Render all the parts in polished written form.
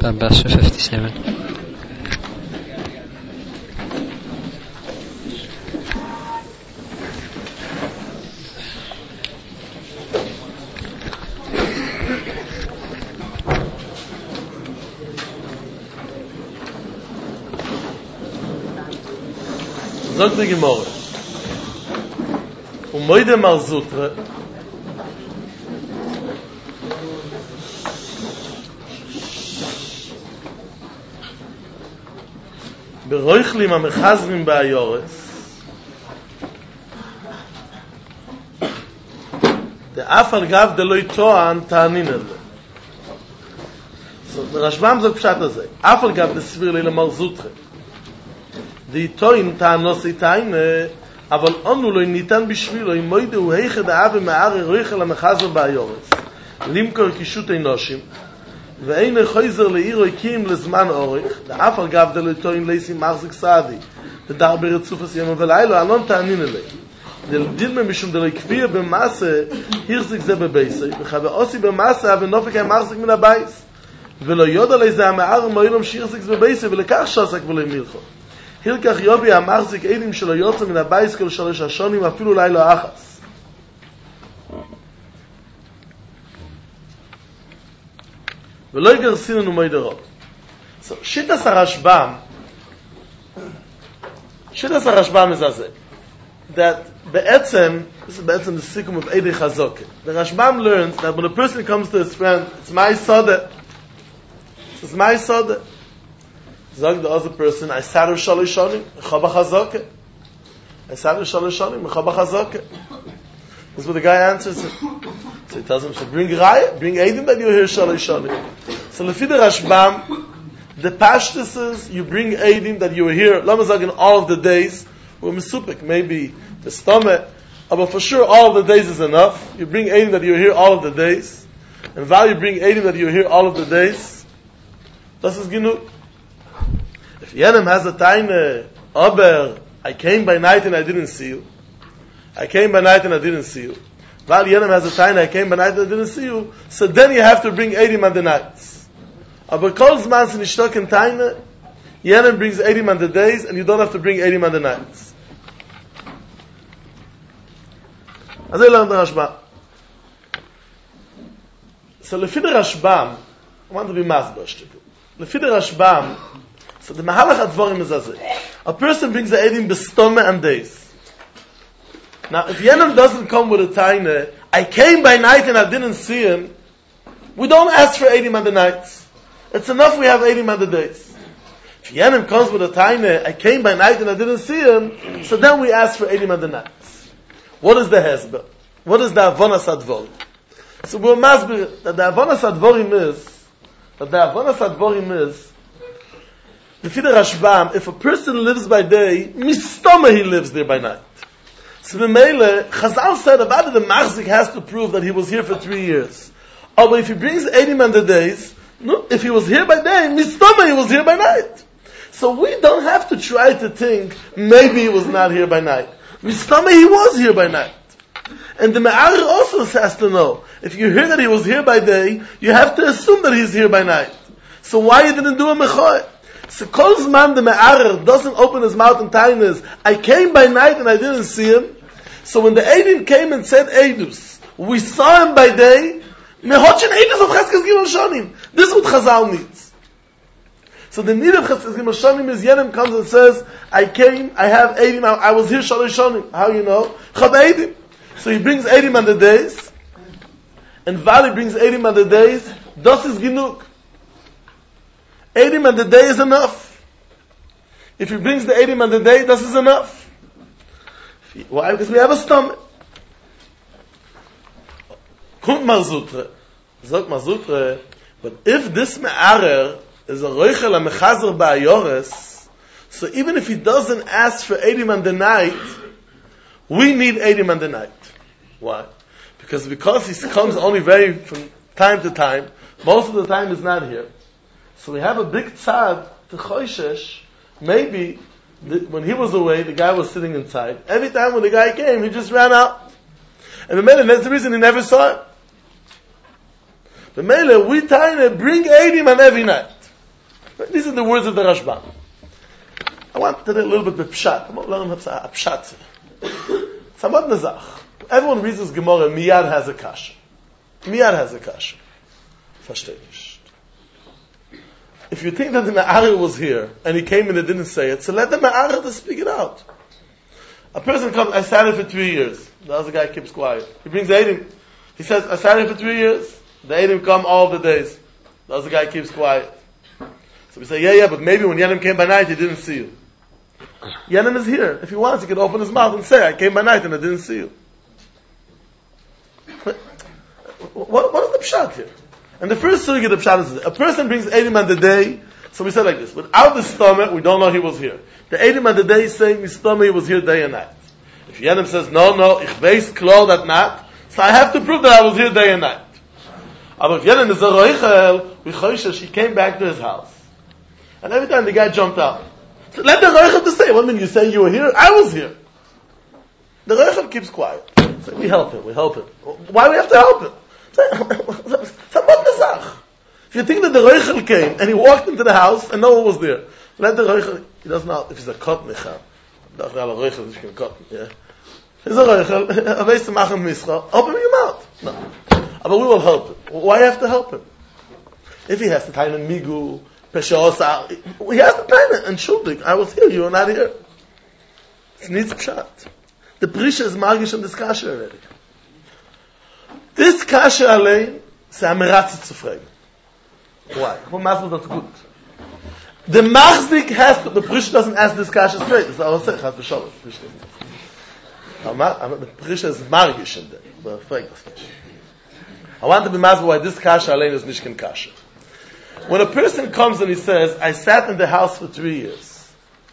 Basha 57. Sagt die Gemorre. Moide Marzutre. Beroichlim המחזרים באיורס. דאף על גב דלוי טוען טענין הזה. רשב"ם זה פשט הזה. אף על גב דסביר לי למרזוטרה. די טוען טענוס איתיים, אבל אנו לא ניתן בשבילו, אם מוידה הוא היחד האב ומער רויכל המחזר באיורס. למכור קישוט אנושים. ואין חייזר לעיר הקים לזמן אורך, דאף על גב דלוי טוען לייסי מחזיק סעדי. ודאר ברצופס יום ולילה, אלון טענין אלי. דילמה משום דלוי קביע במסה, הירזיק זה בבייסי, וחווה עושי במסה, ונופק היה מחזיק מן הבייס. ולא יודע לי זה המער מוילום שירזיק זה בבייסי, ולכך שוסק ולא מילכו. הילקח יובי המחזיק עדים שלו יוצא מן הבייס כל 3 השונים, אפילו לילה אחס. ולא יגרסיננו מוידרות. שיטס הרשב"ם is הזה. That בעצם, this is בעצם the sikkum of Eidei Chazoke. The Rashbam learns that when a person comes to his friend, it's my soda. It's my soda. Zog the other person, I saru shalosh shonim, chaba chazoke. I saru shalosh shonim, chaba chazoke. This is what the guy answers. So he tells him, so bring raya, bring Eidim that you hear shalosh shonim. So lefi the Rashbam, the pashtus is, you bring Eidim that you hear, lama zog in all of the days, or misupik, maybe the stomach, but for sure all of the days is enough. You bring Eidim that you hear all of the days, and while you bring Eidim that you hear all of the days, das is genug. If Yenem has a time, aber I came by night and I didn't see you. I came by night and I didn't see you. While Yenem has a time, I came by night and I didn't see you. So then you have to bring Eidim on the nights. Aber kol zman se nishtok in time, Yenem brings Eidim on the days, and you don't have to bring Eidim on the nights. Azay learned the Rashbam. So lefi the Rashbam, I want to be masbosh. Lefi the Rashbam, so the Mahalach Advarim is as a person brings the Eidim bestome and days. Now, if Yenem doesn't come with a taina, I came by night and I didn't see him, we don't ask for Eidim on the nights. It's enough we have Eidim on the days. If Yenem comes with a taina, I came by night and I didn't see him, so then we ask for Eidim on the nights. What is the hezbollah? What is the avonas advorim? So we'll masbir that the avonas advorim is, if the Rashbam, if a person lives by day, mistoma he lives there by night. So the Meile, Chazal said about it, the Machzik has to prove that he was here for 3 years. Although if he brings 80 on the days, no, if he was here by day, mistoma he was here by night. So we don't have to try to think, maybe he was not here by night. Mistoma he was here by night. And the Me'arer also has to know, if you hear that he was here by day, you have to assume that he's here by night. So why you didn't do a Mechoy? So kol zman the Me'arer doesn't open his mouth and tainas, I came by night and I didn't see him. So when the Eidim came and said Eidus, we saw him by day, mehotchen Eidus of Cheskes Gimel Shonim. This is what Chazal needs. So the need of Cheskes Gimel Shonim is Yenem comes and says, I came, I have Eidim, I was here Shalosh Shonim. How you know? Chab Eidim. So he brings Eidim on the days, and Vali brings Eidim on the days, das is genug. Eidim on the day is enough. If he brings the Eidim on the day, this is enough. Why? Because we have a stomach. Kommt Marzutre. Sagt Marzutre, but if this Me'arer is a Roichel HaMechazer Ba'ayores, so even if he doesn't ask for Eidim on the night, we need Eidim on the night. Why? Because he comes only very from time to time, most of the time he's not here. So we have a big tzad to Choishesh, maybe when he was away, the guy was sitting inside. Every time when the guy came, he just ran out. And the Mele, that's the reason he never saw him. The Mele, we try to bring Eidim on every night. These are the words of the Rashbam. I want to do a little bit of pshat. I'm going to learn a pshat. Samad Nazach. Everyone reads this Gemara, Miyad has a kasha. Miyad has a kasha. Verstehe nicht. If you think that the Me'arer was here, and he came and he didn't say it, so let the Me'arer to speak it out. A person comes, I sat here for 3 years. The other guy keeps quiet. He brings the Eidim. He says, I sat here for 3 years. The Eidim come all the days. The other guy keeps quiet. So we say, yeah, but maybe when Yenim came by night, he didn't see you. Yenim is here. If he wants, he can open his mouth and say, I came by night and I didn't see you. What is the pshat here? And the first sugi of the pshat is, a person brings Eidim on the day, so we say like this, without the stomach, we don't know he was here. The Eidim on the day is saying, his stomach, he was here day and night. If Yenim says, no, ich weiß klar that not, so I have to prove that I was here day and night. But if Yenim is a roichel, we choishes, he came back to his house. And every time the guy jumped out. So let the roichel to say, what mean you say you were here? I was here. The roichel keeps quiet. So we help him. Why do we have to help him? If you think that the roichel came and he walked into the house and no one was there, let the roichel, he doesn't know if he's a kotnicha. Open your mouth. No. But we will help him. Why have to help him? If he has to time in migu, peshosa, he has to time it. And shuldik, I was here, you were not here. It needs pshat. The prisha is magish on this kasha already. This kasha allein, c'est ameratzit zu fragen. Why? What mazel that's good? The machzik has to, the prisha doesn't ask this kasha straight. It's our say, has to show it. The prisha is magish in there. But frag das nicht. I want to be mazel why this kasha allein is nishkin kasha. When a person comes and he says, I sat in the house for 3 years.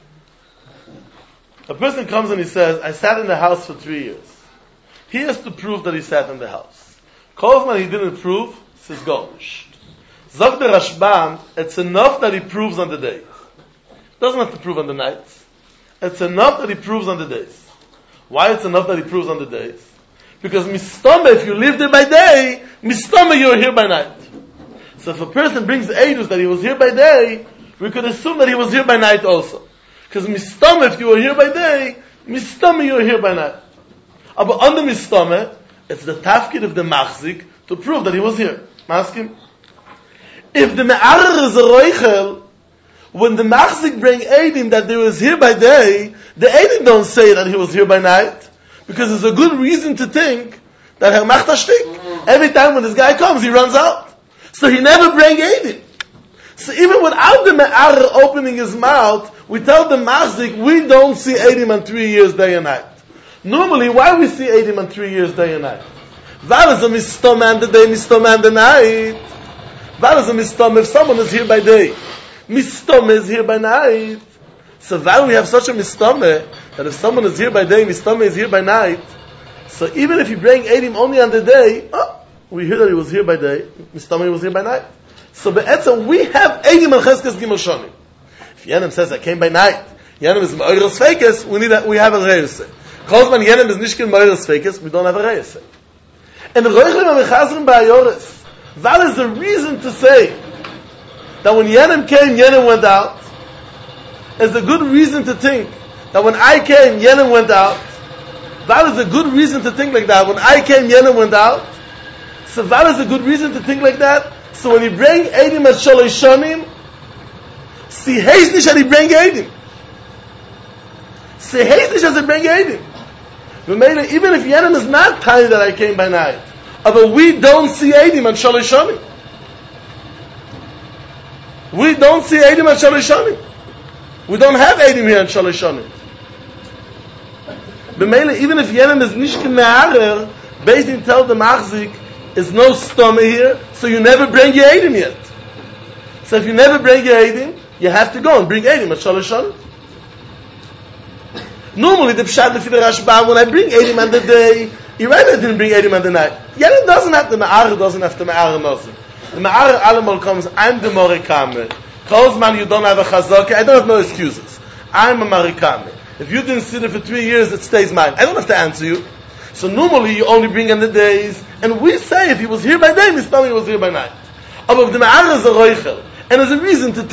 A person comes and he says, I sat in the house for 3 years. He has to prove that he sat in the house. Kozman he didn't prove, says Gomish. Zog the Rashbam, it's enough that he proves on the days. Doesn't have to prove on the nights. It's enough that he proves on the days. Why it's enough that he proves on the days? Because mistama, if you live there by day, mistama, you're here by night. So if a person brings edus that he was here by day, we could assume that he was here by night also. Because mistama, if you were here by day, mistama, you're here by night. But under mistama, it's the tafkid of the machzik to prove that he was here. Maskim? If the me'arer is a roichel, when the machzik bring edim that he was here by day, the edim don't say that he was here by night, because there's a good reason to think that her macht shtik. Every time when this guy comes, he runs out. So he never bring edim. So even without the me'arer opening his mouth, we tell the machzik, we don't see edim on 3 years day and night. Normally, why we see edim on 3 years day and night? That is a mistoma on the day, mistoma on the night. That is a mistoma if someone is here by day. Mistoma is here by night. So why we have such a mistoma that if someone is here by day, mistoma is here by night. So even if you bring edim only on the day, we hear that he was here by day, mistoma was here by night. So be'etzem we have edim al cheskes gimel shonim. If Yenim says I came by night, Yenim is ma'oros fekes, we have a reyose. Kozman Yenim is nishkin ma'oros fekes, we don't have a reyose. And roichlim ha-mechazrim ba'ayores. That is the reason to say that when Yenim came, Yenim went out. It's a good reason to think that when I came, Yenim went out. That is a good reason to think like that. When I came, Yenim went out. So that is a good reason to think like that. So when you bring Eidim as Shalosh Shonim, see haste nicht that he bring Eidim. See haste nicht as he bring Eidim. Even if Yenim is not tiny that I came by night, but we don't see Eidim on Shalosh Shonim. We don't see Eidim on Shalosh Shonim. We don't have Eidim here on Shalosh Shonim. Even if Yenim is nishkin me'arer, Beitin tell the machzik, is no stomach here, so you never bring your Eidim yet. So if you never bring your Eidim, you have to go and bring Eidim at Shalosh Shonim. Normally the pshat for the Rashbam, when I bring Eidim on the day, you're right, I didn't bring Eidim on the night. Yenim doesn't have the me'arer, doesn't have the me'arer nothing. The me'arer allemal comes, I'm the morikamer. Kozman, you don't have a chazaka, I don't have no excuses. I'm a marikamer. If you didn't sit there for 3 years, it stays mine. I don't have to answer you. So normally you only bring on the days, and we say if he was here by day, Mistami was here by night. But if the me'arer is a roichel, and there's a reason to think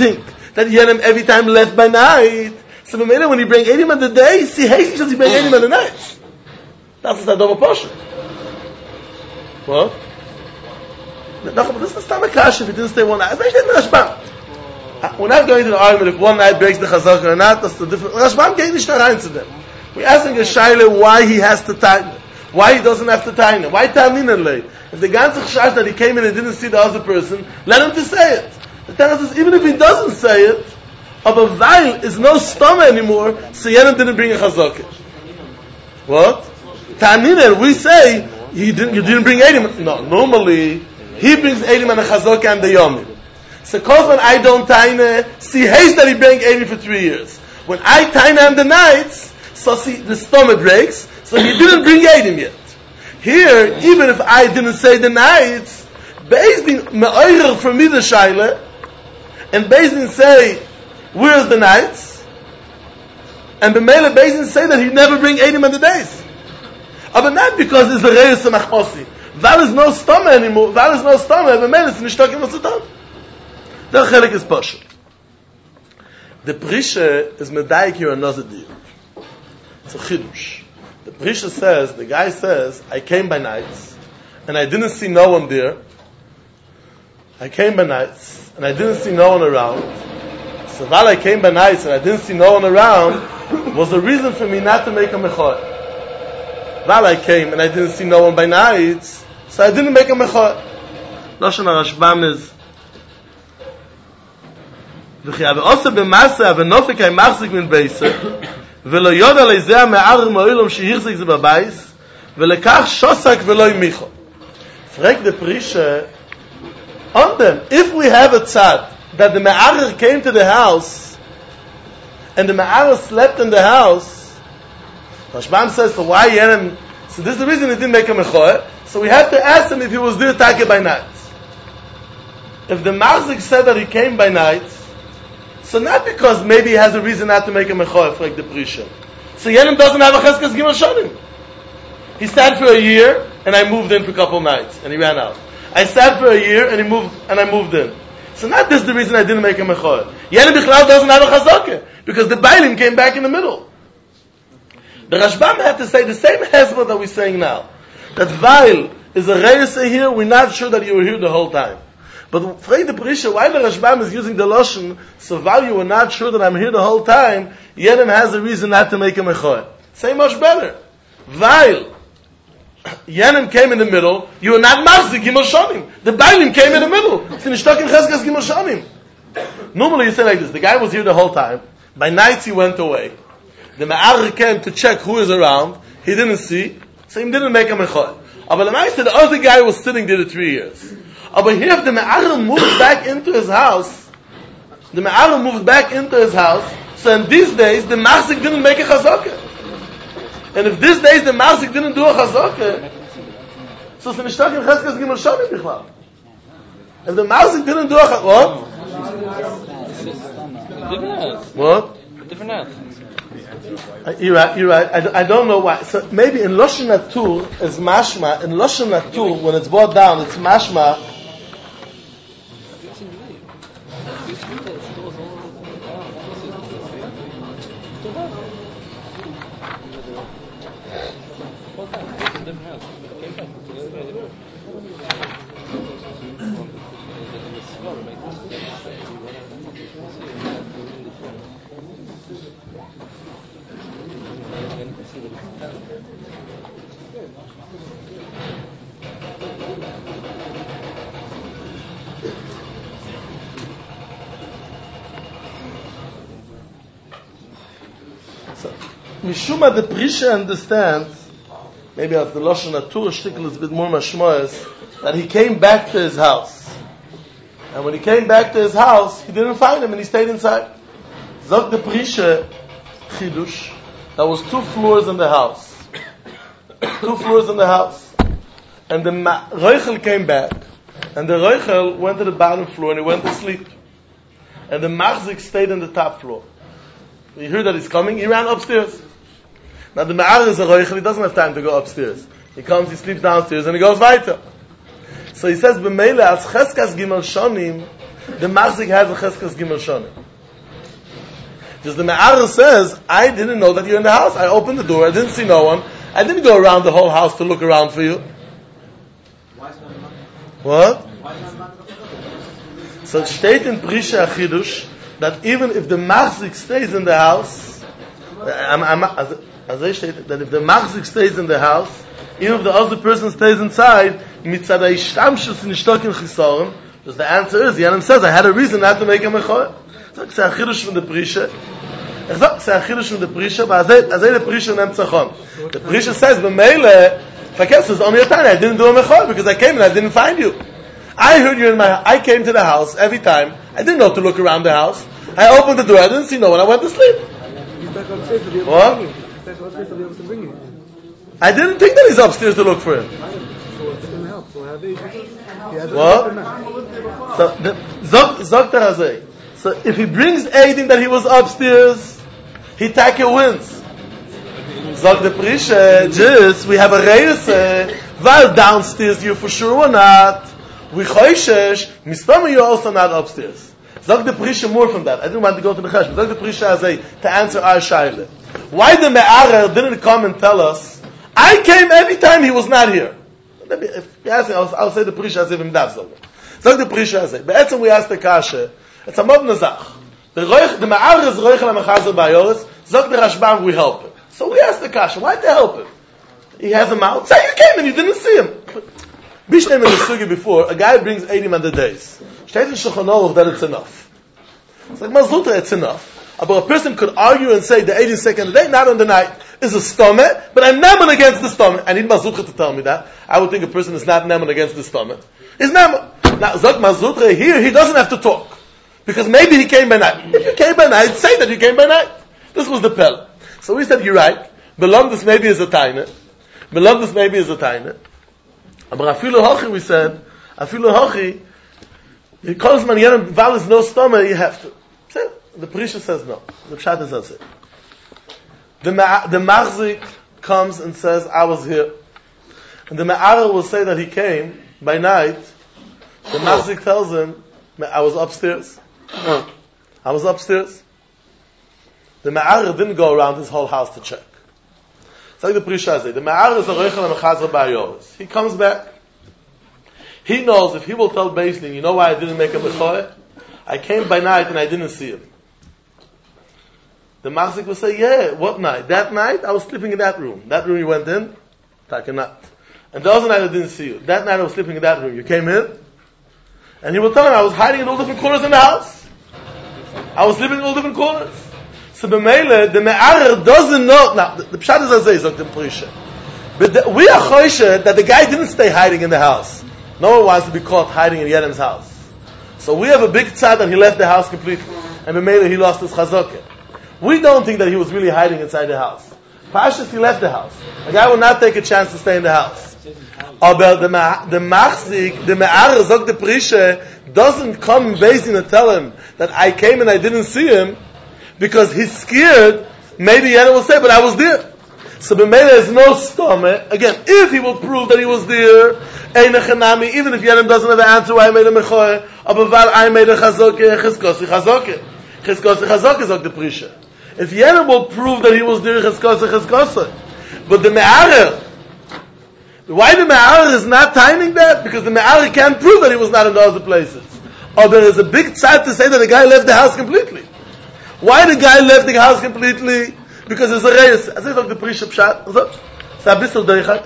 that Yenim every time left by night. So when he bring Eidim on the day, see Hazy does he bring Eidim on the night. That's the double portion. What? No, but this is not a cash if he didn't stay one night. We're not going to the argument if one night breaks the chazaka or not. That's the different. Rashbam gave nicht rein to them. We're asking a shaila why he has to time it. Why he doesn't have to time it. Why Talminan lay? If the ganze chashash that he came in and didn't see the other person, let him to say it. The Tana says even if he doesn't say it, of a veil is no stomach anymore, so Yenim didn't bring a chazaka. What? Talminan, we say you didn't bring Eidim. No, normally he brings Eidim and a chazaka and the yomim. So cause when I don't taina, see haste that he bring 80 for 3 years. When I taina on the nights, so see the stomach breaks, so he didn't bring 80 yet. Here, even if I didn't say the nights, Beis me'oirer for me the shaila, and Beis Din say, where's the nights? And B'meila Beis Din say that he never bring 80 on the days. But not because it's the reis of machmosi. That is no stomach anymore. That is no stomach. B'meila it's nishtokim v'sutam. The chelik is pashut. The Prisha is medayik here another deal. It's a chidush. The Prisha says, the guy says, I came by nights, and I didn't see no one there. I came by nights, and I didn't see no one around. So while I came by nights, and I didn't see no one around, was the reason for me not to make a mechor. While I came, and I didn't see no one by nights, so I didn't make a mechor. Lashon HaRashbam is, וכי עושה במסה ונופק אי מחזיק מן בייסה ולא יודע לזה המערר מאוילום שהחזיק זה בבייס ולכך שוסק ולא ימיכו. Frag the Prisha on them. If we have a tzad that the Ma'arer came to the house and the Ma'arer slept in the house, Rashbam says, so why Yenim? So this is the reason he didn't make a mechoer. So we have to ask him if he was there take by night. If the Marzik said that he came by night, so not because maybe he has a reason not to make a mechoef like the Prisha. So Yenim doesn't have a cheskas gimel shanim. He sat for a year and I moved in for a couple nights and he ran out. I sat for a year and I moved in. So not this is the reason I didn't make a mechoef. Yenim bichlal doesn't have a chazaka because the Bailim came back in the middle. The Rashbam had to say the same hezbollah that we're saying now. That Vail is a reisa here, we're not sure that you were here the whole time. But Frei the Prisha, why the Rashbam is using the Lashon, so while you were not sure that I'm here the whole time, Yenim has a reason not to make a mechoy. Say much better. While Yenim came in the middle, you were not Marzik Gimel Shanim. The Bailim came in the middle. So Nishtok in Cheskas Gimel Shanim. Normally you say like this, the guy was here the whole time, by nights he went away. The Ma'ar came to check who is around, he didn't see, so he didn't make a mechoy. But the other guy was sitting there the 3 years. But here, if the Me'arim moved back into his house, so in these days, the Machzik didn't make a chazaka. And if these days the Machzik didn't do a chazaka, so it's nishtak in Cheskas Gimel Shanim bichlal. If the Machzik didn't do a chazaka, what? Different out. You're right. I don't know why. So maybe in Lashon Natur is mashma. In Lashon Natur, when it's brought down, it's mashma. Mishuma the Prisha understands, maybe as the Lashon Natur shtickle is a bit more mashmoyes, that he came back to his house. And when he came back to his house, he didn't find him and he stayed inside. Zog the Prisha Chidush, there was 2 floors in the house. 2 floors in the house. And the Roichel came back. And the Roichel went to the bottom floor and he went to sleep. And the Machzik stayed on the top floor. You heard that he's coming, he ran upstairs. Now the Ma'ar is a Roichel, he doesn't have time to go upstairs. He comes, he sleeps downstairs, and he goes weiter. So he says, B'meila, as Cheskas Gimel Shonim, the Machzik has a Cheskas Gimel Shonim. Because the Me'arer says, I didn't know that you're in the house. I opened the door, I didn't see no one. I didn't go around the whole house to look around for you. What? So it steht in Prisha Achidush that even if the Machzik stays in the house, as I stated, that if the Machzik stays in the house, even if the other person stays inside, mitzadai shtamshus in shtokin chisorim, because the answer is, Yanim says, I had a reason not to make a mechor. So it's a chidush from the Prisha. It's a chidush from the Prisha, but as I the Prisha nem tzachon. The Prisha says, b'meile, fakes is only a time, I didn't do a mechor, because I came and I didn't find you. I heard you I came to the house every time. I didn't know to look around the house. I opened the door, I didn't see no one, I went to sleep. What? I didn't think that he's upstairs to look for him. What? So if he brings anything that he was upstairs, he take it wins. Zog the Prisha, just we have a reise, while downstairs you for sure or not. We choishesh, mistama you're also not upstairs. Zog the Prisha more from that. I didn't want to go to the Chesh, but Zog the Prisha to answer our shaila. Why the Me'arer didn't come and tell us, I came every time he was not here? If you ask me, I'll say the Prisha as if him dav zog. Zog the Prisha as Be'etzem we ask the Kasha, it's a mod nazach. The Me'arer is roichel ha-mechazer ba'yoretz, Zog the Rashbam, we help him. So we ask the Kasha, why to help him? He has a mouth. Say you came and you didn't see him. Bishnem in the sugi before, a guy brings 80 man the days. Shteit in Shulchan Aruch that it's enough. It's like Mazutra, it's enough. But a person could argue and say the 82nd day, not on the night, is a stomach, but I'm neman against the stomach. I need Mazutra to tell me that. I would think a person is not neman against the stomach. Is neman. Now, Zok Mazutra here, he doesn't have to talk. Because maybe he came by night. If you came by night, say that you came by night. This was the Pel. So we said, you're right. Belongdus maybe is a taina. Belongdus maybe is a taina. But afilu hochi, we said, afilu hochi, because man yerim val is no stomach, you have to. So, the Prisha says no. The Pshat says it. The Machzik comes and says, I was here. And the Me'arer will say that he came by night. The Machzik tells him, I was upstairs. I was upstairs. The Me'arer didn't go around his whole house to check. It's like the Prisha says, the Me'arer is a roichel ha-mechazer ba'yoretz. He comes back. He knows if he will tell Beis Din, you know why I didn't make a mechoeh? I came by night and I didn't see him. The Machzik will say, yeah, what night? That night I was sleeping in that room. That room you went in? Take a night. And the other night I didn't see you. That night I was sleeping in that room. You came in? And he will tell him I was hiding in all different corners in the house. I was sleeping in all different corners. So the Me'arer doesn't know. Now, the Pshat is as the Prisha. But we are choished that the guy didn't stay hiding in the house. No one wants to be caught hiding in Yedem's house. So we have a big tzad that he left the house completely. And B'meila he lost his chazokah. We don't think that he was really hiding inside the house. Pashas, he left the house. A guy will not take a chance to stay in the house. But the Machzik, the Me'arer, Zog the Prisha, doesn't come based and tell him that I came and I didn't see him, because he's scared, maybe Yedem will say, but I was there. So B'meila is no stomach. Again, if he will prove that he was there, even if Yedem doesn't have an answer why I made a mechoeh, but I made a chazokeh, chizkosi chazokeh. Chizkosi chazokeh, Zog the Prisha. If Yedem will prove that he was there, chizkosi chizkosi. But the Me'arer, why the Me'arer is not timing that? Because the Me'arer can't prove that he was not in the other places. Or there is a big tzad to say that the guy left the house completely. Why the guy left the house completely? Because it's a reis. As I talk the Prisha Pshat. It's a bissel deichak.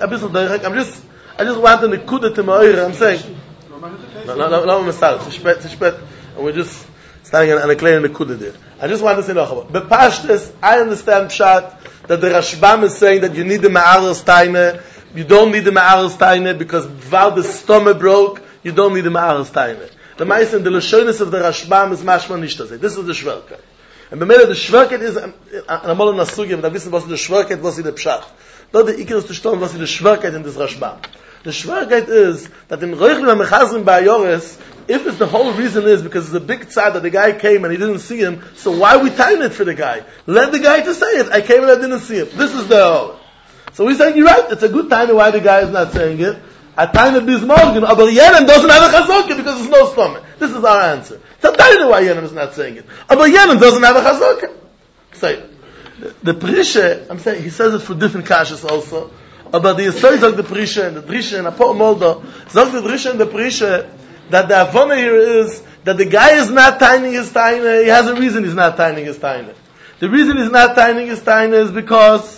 I just want the kuda to ma'oira. I'm saying. No, it's spät. And we're just standing and declaring the kuda there. I just want to say no. But Pashtas, I understand Pshat that the Rashbam is saying that you need the Me'arer Steiner. You don't need the Me'arer Steiner because while the stomach broke, you don't need the Me'arer Steiner. The Ma'aser, the Lashonis of the Rashbam is mashma nishtazeh. This is the Shverkeit. And b'meila the Shverkeit is, and I'm all in a sugi, but I wissen was the Shverkeit, was in the Pshat. Not the Iker is to stone, was in the Shverkeit in this Rashbam. The Shverkeit is that in Roichel ha-Mechazrim ba'Yoretz, if it's the whole reason is because it's a big tzad that the guy came and he didn't see him, so why we time it for the guy? Let the guy to say it. I came and I didn't see him. This is the whole. So we're saying, you're right, it's a good time why the guy is not saying it. A time of Bismorgen, but Yenem doesn't have a chazokah because there's no stomach. This is our answer. It's a time why Yenem is not saying it. But Yenem doesn't have a chazokah. say. The Prisha, I'm saying, he says it for different kashas also. But the Yisrael sagt the Prisha and the Drisha and Apo Moldo, sagt the Drisha and the Prisha, that the Avona here is that the guy is not tining his taina. He has a reason he's not tining his taina. The reason he's not tining his taina is because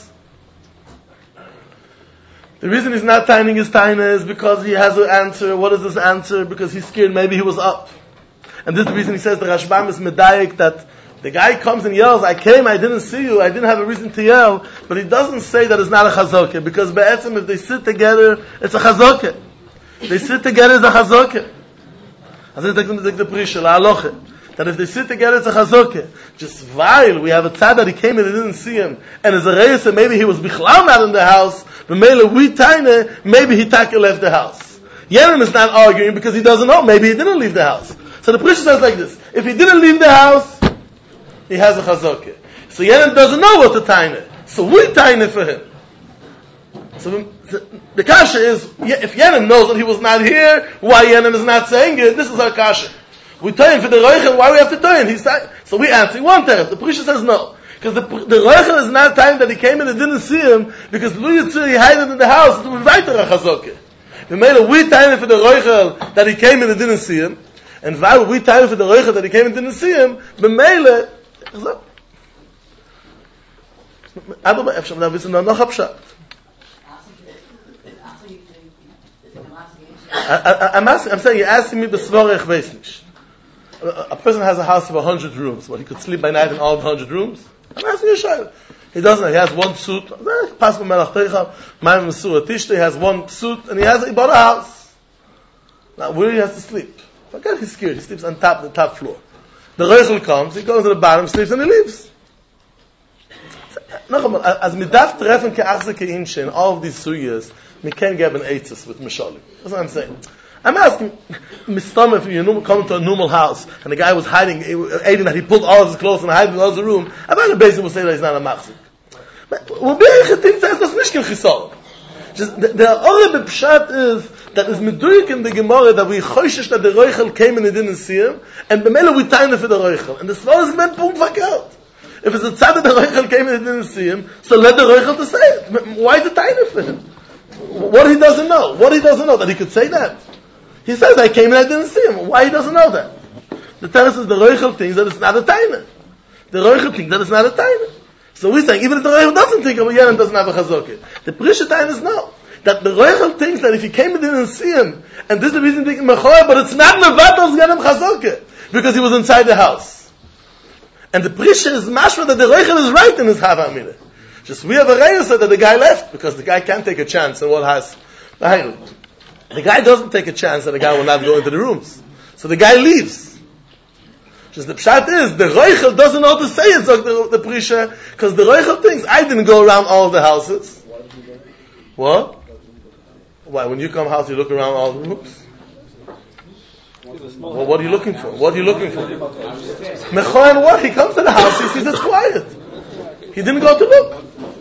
he has an answer. What is this answer? Because he's scared maybe he was up. And this is the reason he says the Rashbam is medayik, that the guy comes and yells, I came, I didn't see you, I didn't have a reason to yell, but he doesn't say that it's not a chazokah, because be'etzim, if they sit together, it's a chazokah. They sit together, it's a chazokah. I think the Prisha, la'aloche, that if they sit together, it's a chazokah. Just while we have a tzad that he came and he didn't see him, and as a reis, maybe he was bichlal not in the house, but maybe he taka left the house. Yerim is not arguing because he doesn't know, maybe he didn't leave the house. So the Prisha says like this, if he didn't leave the house, he has a chazokah. So Yerim doesn't know what to taina. So we taina for him. So the kasha is, if Yerim knows that he was not here, why Yerim is not saying it, this is our kasha. We tell him for the Roichel, why we have to tell him? So we answer, one teref. The Prisha says no. Because the Roichel is not time that he came in and didn't see him, because Lu Yitzir, he hid in the house to invite a chazokah. We tell him for the Roichel that he came in and didn't see him, and while we tell him for the Roichel that he came and didn't see him, B'meile, I'm saying, you're asking me b'svorech veisnish. A person has a house of 100 rooms, but he could sleep by night in all 100 rooms? I'm asking you a shayla. He doesn't. He has one suit. He has one suit, and he bought a house. Now, where he has to sleep? Forget he's scared. He sleeps on the top floor. The Roichel comes, he goes to the bottom, sleeps, and he leaves. As midaf treffen ke'achze ke'inshe in all of these suyas, we can't get an eitzes with Mishalim. That's what I'm saying. I'm asking, Mistama, if you come to a normal house, and the guy was hiding, aiding that he pulled all of his clothes and hiding in the other room, I bet the basin will say that he's not a machzik. But we'll be able to say that's nicht chisol. Just the other pshat is that is meduik in the Gemara that we choishish that the Roichel came and he didn't see him, and b'mela we taina for the Roichel. And the Svar is meant punkt verkehrt. If it's a tzad that the Roichel came and he didn't see him, so let the Roichel to say it. Why the taina for him? What he doesn't know? What he doesn't know that he could say that? He says, I came and I didn't see him. Why he doesn't know that? The Teres is the Roichel thinks that it's not a taina. The Roichel thinks that it's not a taina. So we're saying, even if the Roichel doesn't think of a Yerim doesn't have a chazokah. The Prisha taina is no. That the Roichel thinks that if he came and didn't see him, and this is the reason thinking Mechoy, but it's not Mevatos Yerim chazokah, because he was inside the house. And the Prisha is mashma that the Roichel is right in his Hava Amina. Just we have a Reis that the guy left, because the guy can't take a chance in what has. The guy doesn't take a chance that the guy will not go into the rooms. So the guy leaves. Just the pshat is, the Roichel doesn't know to say it, so the Prisha, because the Roichel thinks, I didn't go around all of the houses. What? Why? When you come house, you look around all the rooms? Well, what are you looking for? What are you looking for? Mechoyan what? He comes to the house, he sees it's quiet. He didn't go to look.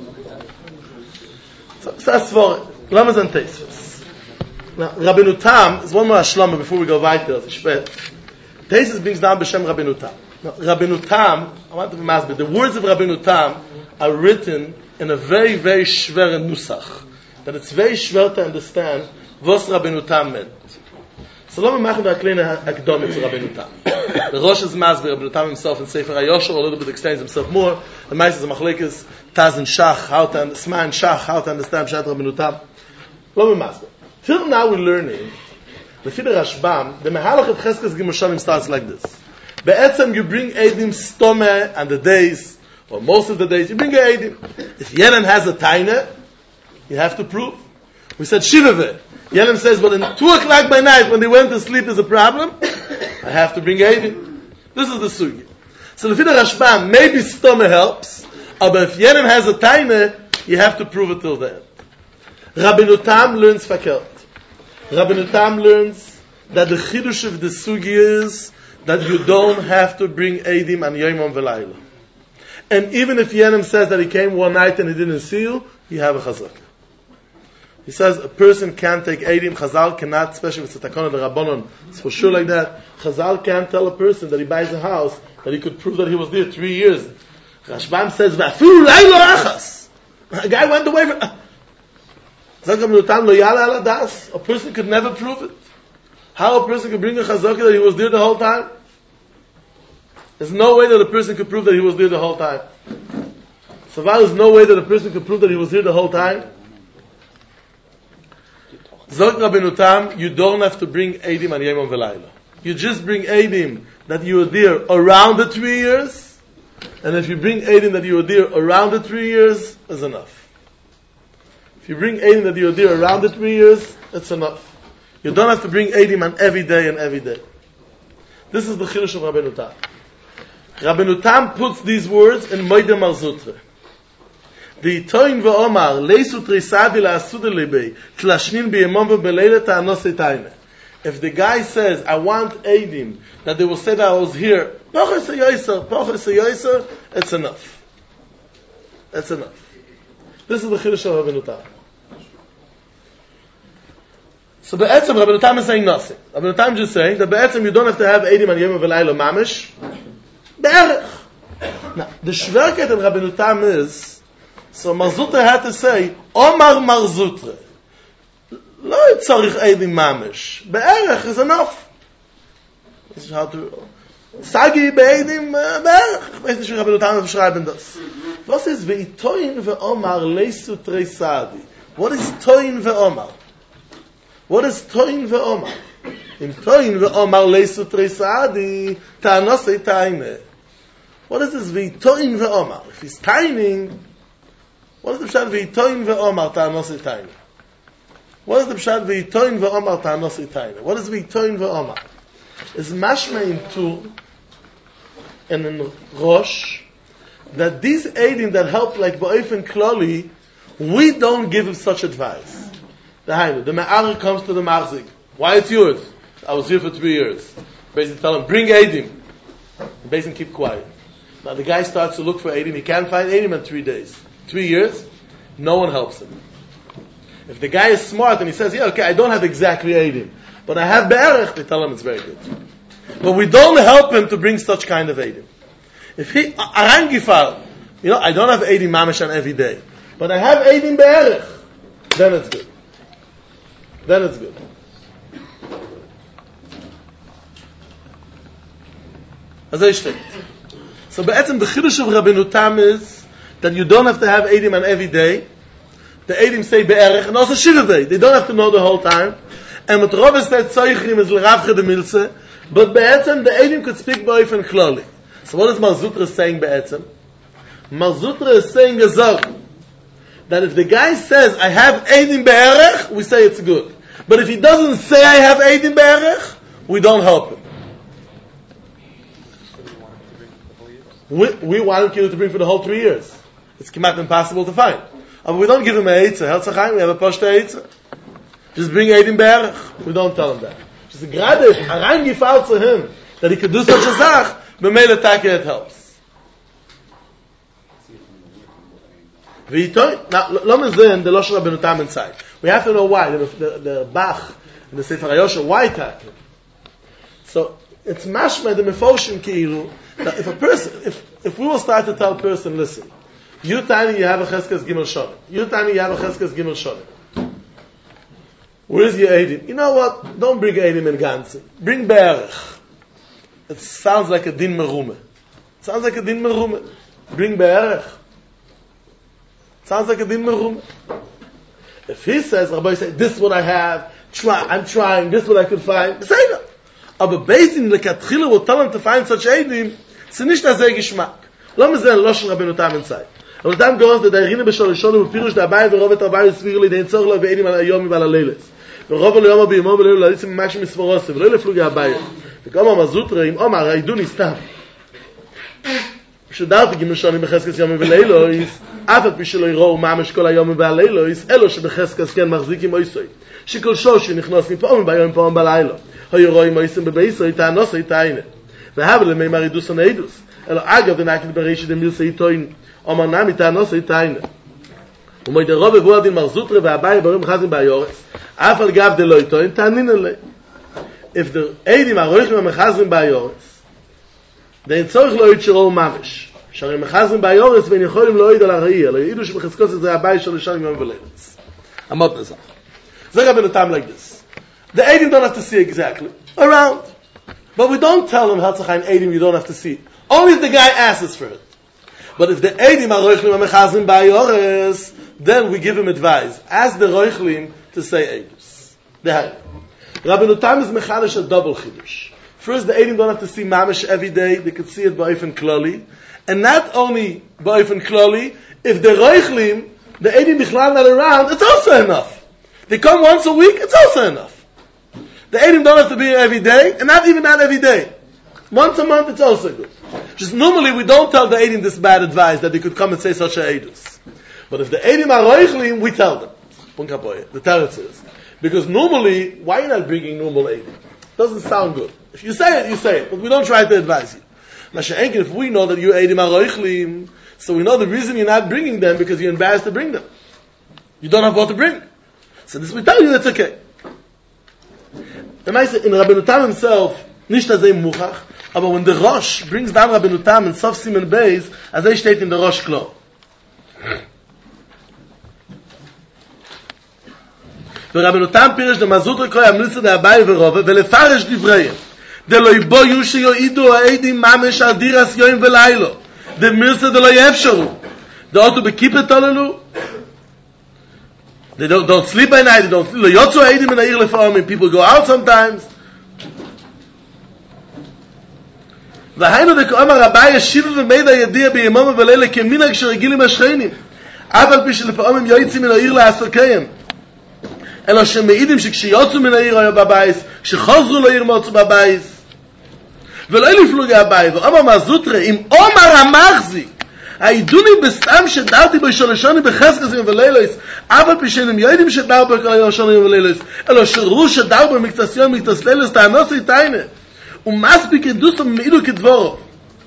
So that's for Lamas and Teisves. Now, Rabbeinu Tam is one more ashlama before we go weiter. Teisves brings down B'Shem Rabbeinu Tam. Now, Rabbeinu Tam, I want to be masbid. The words of Rabbeinu Tam are written in a very, very schwer nusach. That it's very schwer to understand what Rabbeinu Tam meant. So let me make a kleine akdome to Rabbeinu Tam. The Rosh is masbid, Rabbeinu Tam himself in Sefer HaYosher, a little bit extends himself more. The Meis is a machlekes, Taz and Shach, how to understand Pshat Rabbeinu Tam. Let me masbid. Till now we're learning, the Rashbam, the Mehalach of Cheskes Gimoshalim starts like this. Be'etzem you bring Eidim Stome on the days, or most of the days, you bring a Eidim. If Yerim has a taina, you have to prove. We said Shivaveh. Yerim says, but in 2 o'clock by night, when they went to sleep, is a problem. I have to bring Eidim. This is the sugi. So the Rashbam, maybe Stome helps, but if Yerim has a taina, you have to prove it till the end. Rabbeinu Tam learns fakert. Rabbeinu Tam learns that the chidush of the sugi is that you don't have to bring Eidim on Yomam V'Layla. And even if Yerim says that he came one night and he didn't see you have a chazak. He says a person can't take Eidim, Chazal cannot, especially if it's a takana the Rabbanon, it's for sure like that. Chazal can't tell a person that he buys a house that he could prove that he was there 3 years. Rashbam says, "Va'afilu laylo achas." A guy went away from. A person could never prove it. How a person could bring a chazaka that he was there the whole time? There's no way that a person could prove that he was there the whole time. So there's no way that a person could prove that he was here the whole time. Zok Rabbeinu Tam, you don't have to bring Eidim on Yom V'Layla. You just bring Eidim that you were there around the 3 years, and if you bring Eidim that you were there around the 3 years, is enough. If you bring Eidim that you were there around the 3 years, it's enough. You don't have to bring Eidim on every day and every day. This is the Chidush of Rabbeinu Tam. Rabbeinu Tam puts these words in Moedeh Marzutra. The Toin ve'omar leisu trisadi la'asuda libei tlashnin b'yemom ve'beleila ta'anos etayne. If the guy says, I want Eidim, that they will say that I was here, poches yoyser, it's enough. That's enough. This is the Chidush of Rabbeinu Tam. So Be'etzem, Rabbeinu Tam is saying nothing. Rabbeinu Tam is just saying that Be'etzem you don't have to have Eidim on Yom V'Layla mamish. Be'erech. Now, the Shverket of Rabbeinu Tam is, so Marzutra had to say, Omar Marzutra. Lo tzarich Eidim mamish. Be'erech is enough. This is how to... Sagi be'Eidim be'erech. Ich weiß nicht, wie Rabbeinu Tam beschreiben das. Was ist ve'itoin ve'omar leisu treisadi? What is toin ve'omar? What is toin ve'omar? Im toin ve'omar leisu treisadi ta'anos etayne. What is this ve'itoin ve'omar? If he's tining, what is the pshat ve'itoin ve'omar ta'anos etayne? What is the pshat ve'itoin ve'omar ta'anos etayne? What is ve'itoin ve'omar? It's mashma in Tu and in Rosh that these Eidim that help like Ba'ofen Kloli, we don't give him such advice. The Me'arer comes to the Marzik. Why it's yours? I was here for 3 years. Basically tell him, bring Eidim. Basically keep quiet. Now the guy starts to look for Eidim. He can't find Eidim in 3 days. 3 years, no one helps him. If the guy is smart and he says, yeah, okay, I don't have exactly Eidim, but I have Be'erech, they tell him it's very good. But we don't help him to bring such kind of Eidim. If he, Arangifal, I don't have Eidim Mamish on every day, but I have Eidim Be'erech, then it's good. Then it's good. So be'etzem the Chidush of Rabbeinu Tam is that you don't have to have Eidim on every day. The Eidim say Be'erech, and also Shivavei. They don't have to know the whole time. And what Rov said, Tzaychrim is L'ravche de Milse. But be'etzem, the Eidim could speak Ba'ofen Kloli. So what is Marzutra saying be'etzem? Marzutra is saying a Zor. That if the guy says, I have Eidim Be'erech, we say it's good. But if he doesn't say, I have Eidim Be'erech, we don't help him. We want him to bring for the whole 3 years. It's kemat impossible to find. But we don't give him a Eitzah. Heltzachayim, we have a Poshta Eitzah. Just bring Eidim Be'erech. We don't tell him that. Just gerade, Arain gefällt to him, that he could do such a Zach, b'meile Taka it helps. Now, Lom is in the Losh Rabbeinu Tam inside. We have to know why. The Bach and the Sefer HaYosher, why Taka? So, it's mashma the mefoshim keilu that if a person, if we will start to tell a person, listen, you tiny you have a cheskas gimel shonim. You tiny you have a cheskas gimel shonim. Where is your Eidim? You know what? Don't bring Eidim in Ganze. Bring Be'erech. It sounds like a din merume. Bring Be'erech. Sounds like a din merume. If he says, Rabbi say, this is what I have, I'm trying, this is what I could find, say that. Aber Beisin lekatchila will tell him to find such Eidim, it's nicht a sehr Geschmack. Lo me sehen Losh Rabbeinu Tam inside. Rabbeinu Tam goes to the Erine B'Sholishonu v'Pirush dabei v'Rovet Rabbi Yisvir li den Tzorch lo v'Eidim al Ayom v'al Aleiles. V'Rovo lo Yoma b'Yimo v'Leilo l'Alisim Mash Misvorose v'Lo l'Flugi Abayim. V'Kom Marzutra im Omar Haiduni Stam. שדרתי גימל שונים בחסקס יומי ולילויס, אף על פי שלא יראו ממש כל היומי והלילויס, אלו שבחסקס כן מחזיקים אויסוי. שכל שושי נכנס מפעמים ביום פעמים בלילה. היו רואים אויסים בבייסוי, תענוסי תעינה. והבל למימר עידוס הנעידוס. אלו אגב דנקת בראשי דמילסי טוין, אומר נמי תענוסי תעינה. ומוידר רוב בבוא הדין מרזוטרה והבאי ברורים חזים ביורס, אף על גב דלוי טוין, תענין אלי. If the Eidim are roichim and mechazrim by yoretz, then tzorich lo yitzhiro mamish. שהרי מחזרים באיורס ואין יכולים להועיד על הראי, אלא יעידו שבחזקות זה הבית של לשם יום ולילס. אמות נזח. זה רבנו תם like this. The Eidim don't have to see exactly. Around. But we don't tell them Herzachayim Eidim you don't have to see. Only if the guy asks for it. But if the Eidim are roichlim and mechazrim ba'ayores, then we give him advice. Ask the roichlim to say Eidus. Rabbeinu Tam is mechadish a double chidush. First, the Eidim don't have to see mamish every day. They could see it ba'ofen klali. And not only ba'ofen klali, if the roichlim, the Eidim bichlal not around, it's also enough. They come once a week, it's also enough. The Eidim don't have to be here every day, and not even that every day. Once a month, it's also good. Just normally, we don't tell the Eidim this bad advice that they could come and say such a Eidus. But if the Eidim are roichlim, we tell them. The teretz is. Because normally, why are you not bringing normal Eidim? Doesn't sound good. If you say it, you say it. But we don't try to advise you. Masha'enkin, if we know that your Eidim are roichlim, so we know the reason you're not bringing them because you're embarrassed to bring them. You don't have what to bring. So this we tell you that's okay. The Meise, in Rabbeinu Tam himself, nicht as muchach, aber when the Rosh brings down Rabbeinu Tam in Sof Simen Beis, as steht in the Rosh Klo. ורבנו תם פירש דמזות רקוי המליצה דהבאי ורובה ולפרש דבריהם דלא יבויו שיועידו העדים ממש על דירס יום ולילו דמירסה דלא יאפשרו דאותו בכיפת תוללו they don't sleep by night, they don't לא יוצאו העדים מן העיר לפעמים, people go out sometimes והיינו דכאומר רבי ישיבו ומידע ידיע בימום ובלילה כמנהג שרגילים השכנים אף על פי שלפעמים יוצאים מן העיר לעסוקיהם אלא שמעידים שכשיוצאו מן העיר היו בבייס, כשחוזרו לעיר מוצאו בבייס, ולא לפלוגי הבית, ואומר מהזוטרה, אם אומר המחזיק, העידוני בסתם שדרתי בו שלשוני בחסקסים ולילויס, אף על פי שאינם יודעים שדר בו כל היום שלשוני ולילויס, אלא שרו שדר בו מקצסיון מקצס לילוס, תענוסי תיינה, ומספיק עדוסו מעידו כדבורו.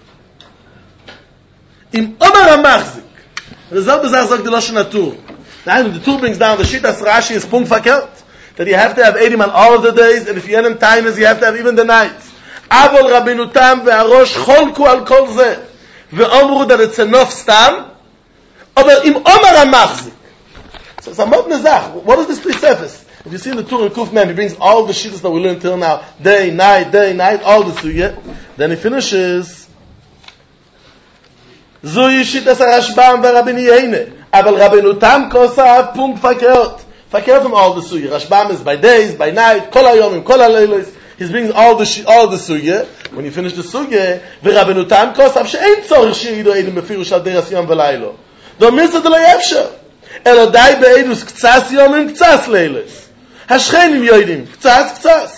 אם אומר המחזיק, וזאת בזה זוג דלו שנטור, the tool brings down the Shitas Rashi is Punkt Fakert, that you have to have Eidim on all of the days, and if you have time, you have to have even the nights. Avol Rabbeinu Tam ve'arosh cholku al kol zeh, ve'omru that it's enough stam, but im omar ha-machzik. So it's a mod nezach. What is this pre-surface? If you see in the Tur and Kuf Man, he brings all the Shitas that we learned till now, day, night, all the sugya. Then he finishes, Zui Shitas HaRashbam ve'Rabbeinu Yeine. אבל רבנו תם כוסף פונקט fakert from all the sugya. Rashbam is by days, by night, kol hayomim, kol haleilos. He's bringing all the sugya. When you finish the sugya, ורבנו תם כוסף שאין צורך שיעידו עדים בפירוש על דרס יום ולילה. דומיסת לא יאפשר. אלא די בעדוס קצת יומים, קצת לילס. השכנים יודעים, קצת.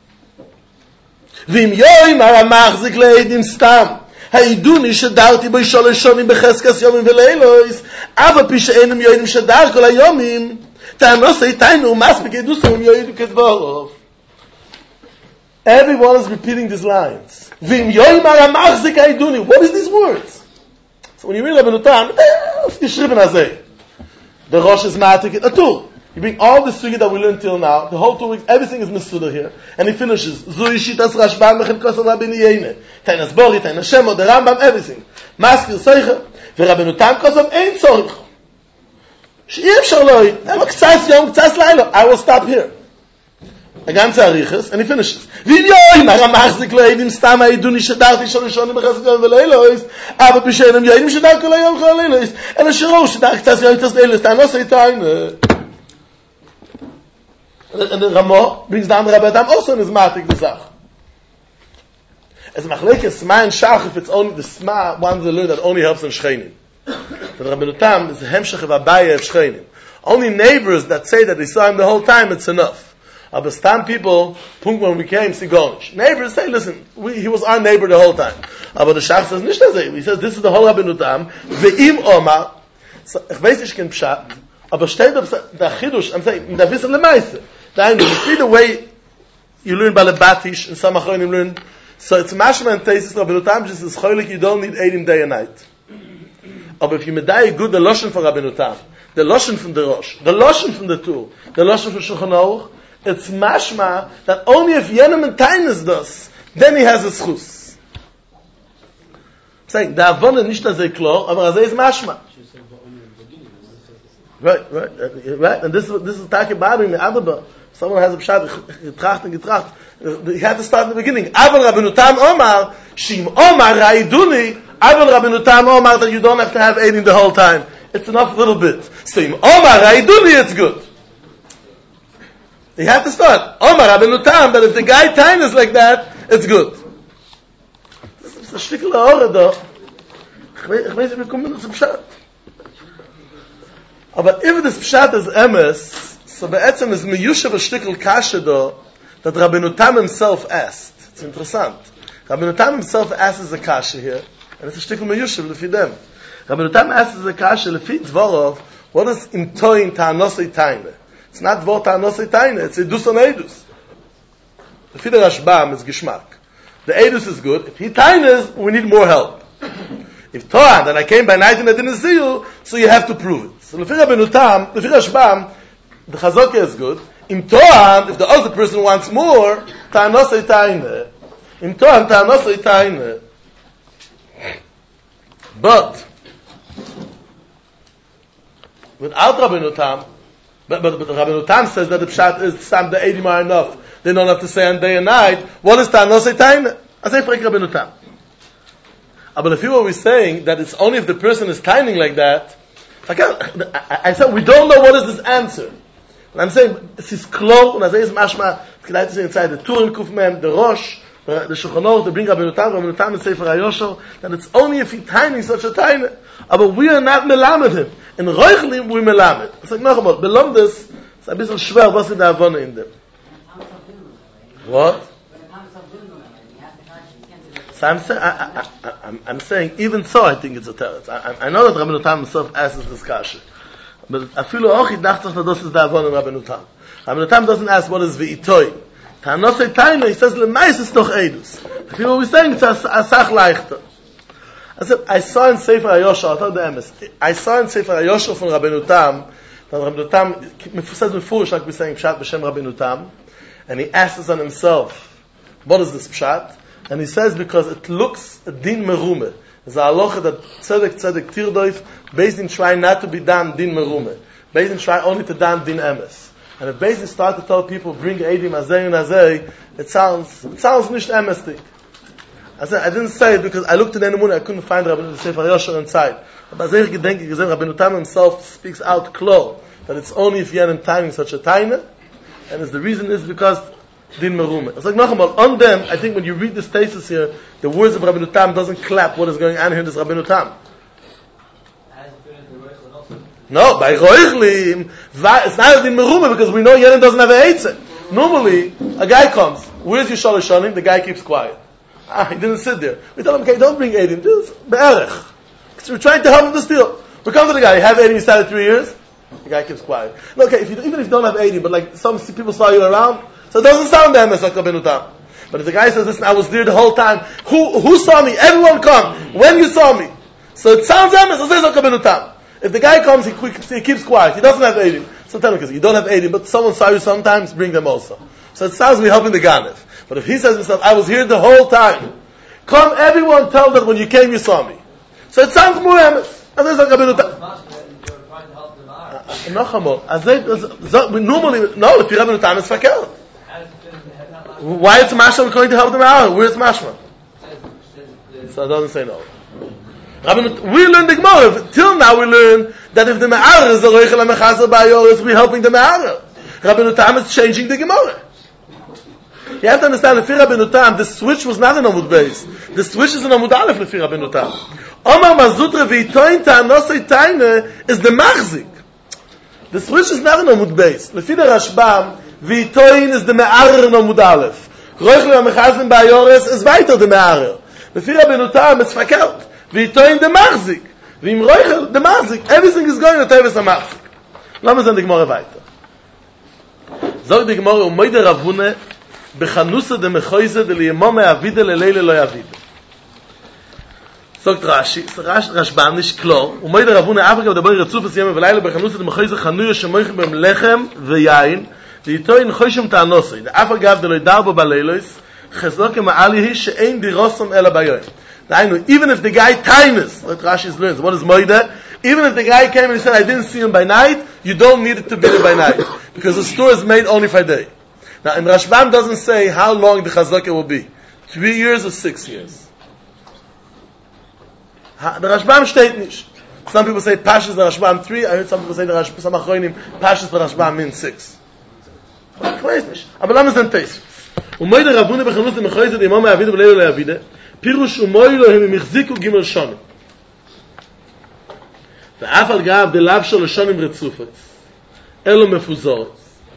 ואם יום המחזיק לעדים סתם, העידוני שדרתי בו שלוש שנים בחזקת יומים ולילוס, אבל פי שאינם יודעים שדר כל היומים, תענוס איתנו מספיק עדוסם יודעים כדבורוב. Everyone is repeating these lines. ואם יום המחזיק העידוני, what is these words? So when you read Rabbeinu Tam, geschrieben הזה. The Rosh is matik, a tour. You bring all the sugya that we learned till now, the whole 2 weeks, everything is misuda here, and he finishes. Zui shitas Rashbam mechilkos al Rabbeinu Yeine. Tainas Bori, Tainas Shemo, the Rambam, everything. Maskir Seicha, ורבנו תם כוסף אין צורך. שאי אפשר לא, אבל קצת יום, קצת לילה. I will stop here. הגנצה הריחס, and he finishes. ואם יום, הרמחזיק לא עדים סתם העידוני שדרתי שלושוני בחזק יום ולילוס, אבל פשעינם יום שדר כל היום כל לילוס, אלא שרו שדר קצת יום קצת לילוס, תענוס איתן. And the Ramo brings down the Rabbi Tam also in his matik the Zach. As Machlekes Sma and Shach, if it's only the Sma, one's the learn that only helps in Shchenim. The Rabbi Tam is the Hemshech of Abaye of Shchenim. Only neighbors that say that they saw him the whole time, it's enough. But some people, when we came, Sigonish. Neighbors say, listen, he was our neighbor the whole time. But the Shach says, nicht das. He says, this is the whole Rabbi Tam. Ve'im Omar, ich weiß nicht kein Pshat, aber steht auf der Chidush, I'm saying, da wissen lemeise. You see the way you learn Balabatish and some Achronim learn. So it's mashma and tesis Rabbeinu Tam just is cholik, you don't need Eidim day and night. But if you medai good the Loshen for Rabbeinu Tam, the Loshen from the Rosh, the Loshen from the Tur, the Loshen from Shulchan Aruch, it's mashma that only if Yenem and Tainus does, then he has a schus. saying, the Avona nicht as a klar, aber as is mashma. Right. And this is talking about in the Abba. Someone has a pshat, getracht. You have to start in the beginning. Aval Rabbeinu Tam Omar, Shim Omar Raiduni, Aval Rabbeinu Tam Omar, that you don't have to have eating the whole time. It's enough a little bit. Shim Omar Raiduni, it's good. You have to start. Omar Rabbeinu Tam, that if the guy time is like that, it's good. This is a shtickle ha'ora, though. Ich weiß nicht, wie kommen wir zum Pshat. Aber if this pshat is emes, so be'etzem is miyushav a shtickle kasha, though, that Rabbeinu Tam himself asked. It's interessant. Rabbeinu Tam himself asks a kasha here, and it's a shtickle miyushav lefi dem. Rabbeinu Tam asks a kasha lefi dvorov, what is imtoin ta'anosei taine? It's not dvor ta'anosei taine, it's edus on edus. Lefi the Rashbam is gishmak. The edus is good. If he taines, we need more help. If Torah, then I came by night and I didn't see you, so you have to prove it. So lefi Rabbeinu Tam, lefi Rashbam, the chazokah is good. In Torah, if the other person wants more, ta'anosei taine. In Torah, ta'anosei taine. But without Rabbeinu Tam, but Rabbeinu Tam says that the pshat is Sam the 80 are enough. They don't have to say on day and night. What is ta'anosei taine? I say frek Rabbeinu Tam. But if you were saying that it's only if the person is timing like that, I said we don't know what is this answer. And I'm saying this is close. And I say it's mashma. It's inside the Turin Kufmem, the Rosh, the Shulchan Aruch, the bring Rabbeinu Tam and Sefer HaYosher. That it's only if he timing such a time. But we are not melamed him. In Roichlim we melamed. It's like nochmal. Belong this. It's a bit schwer. What's in the Avona in them? What? So I'm saying, even so, I think it's a teretz. I know that Rabbeinu Tam himself asks this kasha. But I feel auch, ich dachte, that this is the Avon in Rabbeinu Tam. Rabbeinu Tam doesn't ask what is v'itoi. Ta'anosei taine, he says, l'mais is toch edus. I feel what we're saying, it's asach leichter. I said, I saw in Sefer HaYosher, I'll tell the emes, I saw in Sefer HaYosher from Rabbeinu Tam, that Rabbeinu Tam, says mefurish, like we're saying, pshat b'shem Rabbeinu Tam, and he asks on himself, what is this pshat? And he says because it looks a din merume. There's a halacha that tzedek tirdoif, based in trying not to be done din merume. Based in trying only to done din emes. And if based in start to tell people bring edim azay and azay, it sounds nicht emestik. I said I didn't say it because I looked in the morning, I couldn't find Rabbeinu Sefer HaYosher inside. But as I think Rabbeinu Tam himself speaks out clear that it's only if you're in timing such a taina, and the reason is because din merume. It's like nochmal on them. I think when you read this thesis here, the words of Rabbeinu Tam doesn't clap what is going on here in this Rabbeinu Tam. No, by roichlim, it's not din merume because we know Yerin doesn't have a eitzah. Normally, a guy comes. Where's your shalosh shanim? The guy keeps quiet. He didn't sit there. We tell him, okay, don't bring eidim. Just be'erech. We're trying to help him to steal. We come to the guy. You have eidim inside of 3 years. The guy keeps quiet. No, okay, even if you don't have eidim, but like some people saw you around. So it doesn't sound that much like Rabbeinu Tam. But if the guy says, listen, I was there the whole time. Who saw me? Everyone come. When you saw me. So it sounds that much. So it says like Rabbeinu Tam. If the guy comes, he keeps quiet. He doesn't have edim. So tell him, because you don't have edim, but someone saw you sometimes, bring them also. So it sounds we're helping the Ganev. But if he says himself, I was here the whole time. Come, everyone tell that when you came, you saw me. So it sounds more emes. And there's like Rabbeinu Tam. Normally, no, if you're Rabbeinu Tam, it's fakir. Why it's mashma we're going to help them out? Where's mashma? So it doesn't say no. We learned the Gemara. Till now we learn that if the Me'ara is the Reichel HaMechazer Ba'ayoris, we're helping the Me'ara. Rabbeinu Tam is changing the Gemara. You have to understand, Lefi Rabbeinu Tam, the switch was not an Amud Beis. The switch is an Amud Aleph, Lefi Rabbeinu Tam. Omar Mazutra V'itoin Ta'anosei Taine is the Machzik. The switch is not an Amud Beis. Lefi the Rashbam, V'itoin is the Me'arer in Amud Aleph. Reichel HaMechazer Ba'ayoris is weiter the Me'arer. Lefi Rabbeinu Tam, it's fakert. V'itoin the Machzik. V'im Reichel, the Machzik. Everything is going to Tevis HaMachzik. Lama zan the Gemara weiter. Zog the Gemara, Umoide Ravune, Bechanusa de Mechoise de Liyemome Avide Leleile Lo Yavide. Sogt Rashi, Rashbam nicht klar. Umoide Ravune, Afrika, Daboi Retzuf, Es Yeme Velaile, Bechanusa de Mechoise, Chanuya, Shemoich, Bem Lechem, V'yayin, V'itoin Choshim Ta'anosoi. The Afrika, Avde Lo Yidarbo Baleilois, Chesloke Ma'alihi, She'ein Dirosom Ela Bayoim. Even if the guy timeless, like Rashi learns, what is moida? Even if the guy came and he said, I didn't see him by night, you don't need it to be there by night. Because the store is made only by day. Now, in Rashbam doesn't say how long the chazaka will be. 3 years or 6 years. The Rashbam steht nicht. Some people say Pashas the Rashbam 3. I heard some people say the Rashbam Achronim Pashas the Rashbam means 6. Ich weiß nicht. Aber lass uns den Teis. Moide Rabune bechanus dem Mechoyze dem Imam Avide beleilo leavide. Pirush umoilo hem michziku gimel shonim. ואף על גב דלאב של לשונים רצופת. אלו מפוזרות.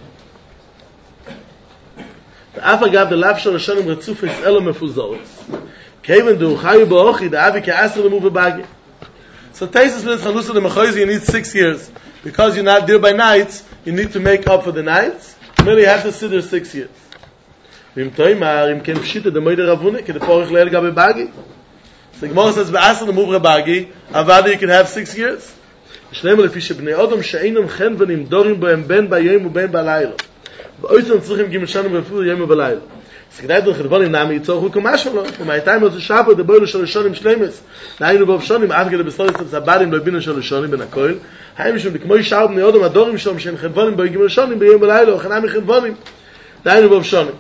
ואף על גב דלאב של לשונים רצופת. אלו מפוזרות. כיוון דו חיו באוכי דאבי כעשר למוב בבגי. So Taisus learns Chanusa the Mechoyze, you need 6 years. Because you're not there by nights, you need to make up for the nights. Maybe you have to sit there 6 years. Vim toimar, im ken pshita de moide ravune, ke de porich leil gabe bagi. So Gemara says, be'asr nemuvre bagi, avada you can have 6 years. Shneim lefi shebnei odom she'einam chen v'nim dorim bohem ben b'yom u'ben b'laylo. V'oitzam tzrichim gimel shanim refu yom u'b'laylo. So kedai do chedvonim nami yitzorchu kumashalo. U'maytayim ozu shabbat de boilu shal shonim shleimes. Na'aynu b'ov shonim, avge de b'sloris tzabarim lo'ibinu shal shonim ben hakoil. Hayim shum b'kmoi shal b'nei odom adorim shom shen chedvonim b'y gimel shonim b'yom u'b'laylo. Chanami chedvonim. Na'aynu b'ov shonim.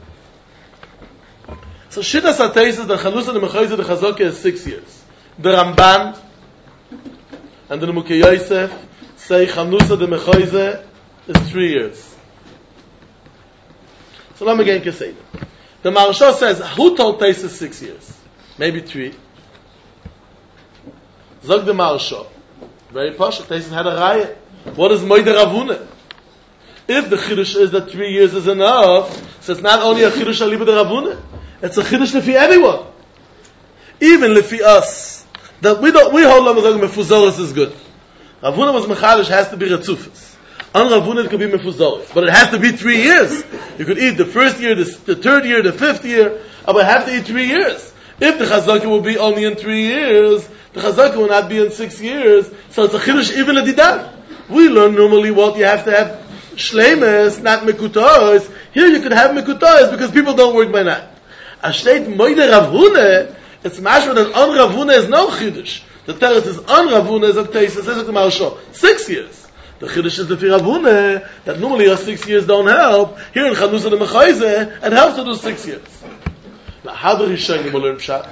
So Shittas HaTeisus, the Chanusa, the Mechoyze, the Chazokah is 6 years. The Ramban and the Nemukei Yosef say Chanusa, the Mechoyze, is 3 years. So let me again say that. The Maharsha says, who told Teisus 6 years? Maybe 3. Zog the Maharsha. Very posh. Teisus had a raya. What is Moide Ravune? If the Chidush is that 3 years is enough, so it's not only a Chidush Aliba de Ravune. It's a chiddush lefi everyone, even lefi us. That we hold on to mefuzoros is good. Ravuna was mechalish has to be retzufis. On Ravuna it could be mefuzoros, but it has to be 3 years. You could eat the first year, the third year, the 5th year, but you have to eat 3 years. If the chazaka will be only in 3 years, the chazaka will not be in 6 years. So it's a chiddush even a didan. We learn normally what you have to have shleimes, not mekutos. Here you could have mekutos because people don't work by night. As steht moide Ravune, it's mashma that on Ravune is no chiddush. The teretz is on Ravune is a Teisus, says it to Maharsha. 6 years. The chiddush is the fi Ravune, that normally your 6 years don't help. Here in Chanusa the Mechoyze, it helps to do 6 years. Now, how the Rishonim will learn Pshat?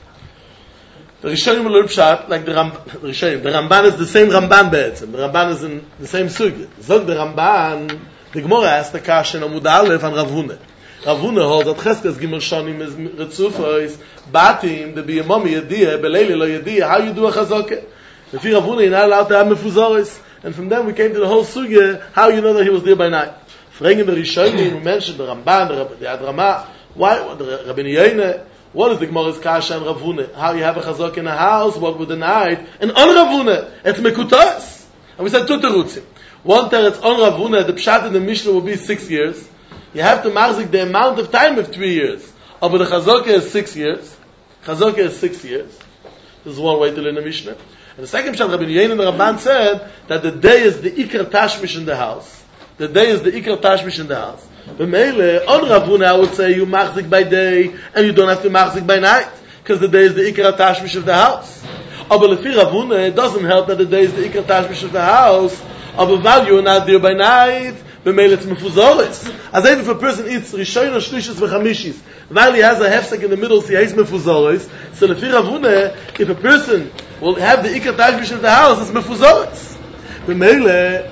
The Rishonim will learn Pshat, like the Rishonim. The Ramban is the same Ramban be'etzem. The Ramban is in the same sugya. Zog the Ramban, the Gemara asked the Kasha in Amud Aleph on Ravune. Ravuna holds that Cheskas Gimel Shonim is Retzufos, Batim, the Biyamami Yediyah, Beleili Lo Yediyah, how you do a Chazokah? If you're Ravuna, you're not allowed to have Mefuzoros. And from then we came to the whole sugya, how you know that he was there by night. Fragen the Rishonim, we mentioned the Ramban, the Adrama, why, the Rabbeinu Yoina, what is the Gemara's Kasha and Ravuna? How you have a Chazokah in a house, what with the night, and on Ravuna, it's Mekutas. And we said two terutzim. One teretz on Ravuna, the Pshat in the Mishnah will be 6 years. You have to marzik the amount of time of 3 years. But the chazokah is 6 years. Chazokah is 6 years. This is one way to learn the Mishnah. And the second Pshat, Rabbeinu Yoina and the Ramban said that the day is the Ikar Tashmish in the house. The day is the Ikar Tashmish in the house. But Meile, on Ravuna, I would say you marzik by day and you don't have to marzik by night. Because the day is the Ikar Tashmish of the house. But lefi Ravuna, it doesn't help that the day is the Ikar Tashmish of the house. But while you are not there by night, b'meil it's mefuzoros. As if a person eats rishonos, shlishos, v'chamishis, while he has a hefsek in the middle, so he has mefuzoros. So lefi Ravuna, if a person will have the ikar tashmish of the house, it's mefuzoros. B'meil,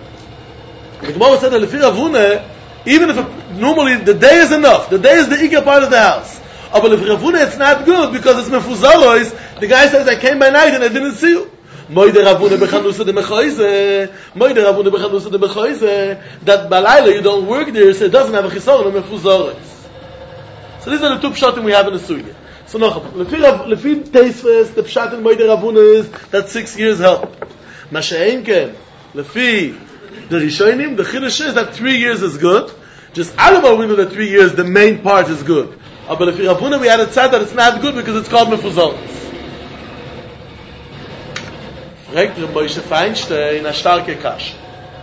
the Gemara said that lefi Ravuna, even if normally the day is enough, the day is the ikar part of the house. But if Ravuna, it's not good because it's mefuzoros. The guy says, I came by night and I didn't see you. Moide Ravuna bechanusa de Mechoyze. Moide Ravuna bechanusa de Mechoyze. That balayla you don't work there, so it doesn't have a chisaron of mefuzoros. So these are the two pshatim we have in the sugya. So no, lefi Teisves, the pshat in Moide Ravuna is that 6 years help. Masha'en ken, lefi the Rishonim, the chiddush is that 3 years is good. Just alaba we know that 3 years the main part is good. But lefi Ravuna we had it said that it's not good because it's called mefuzoros. Regt Moshe Feinstein a starke Kasha.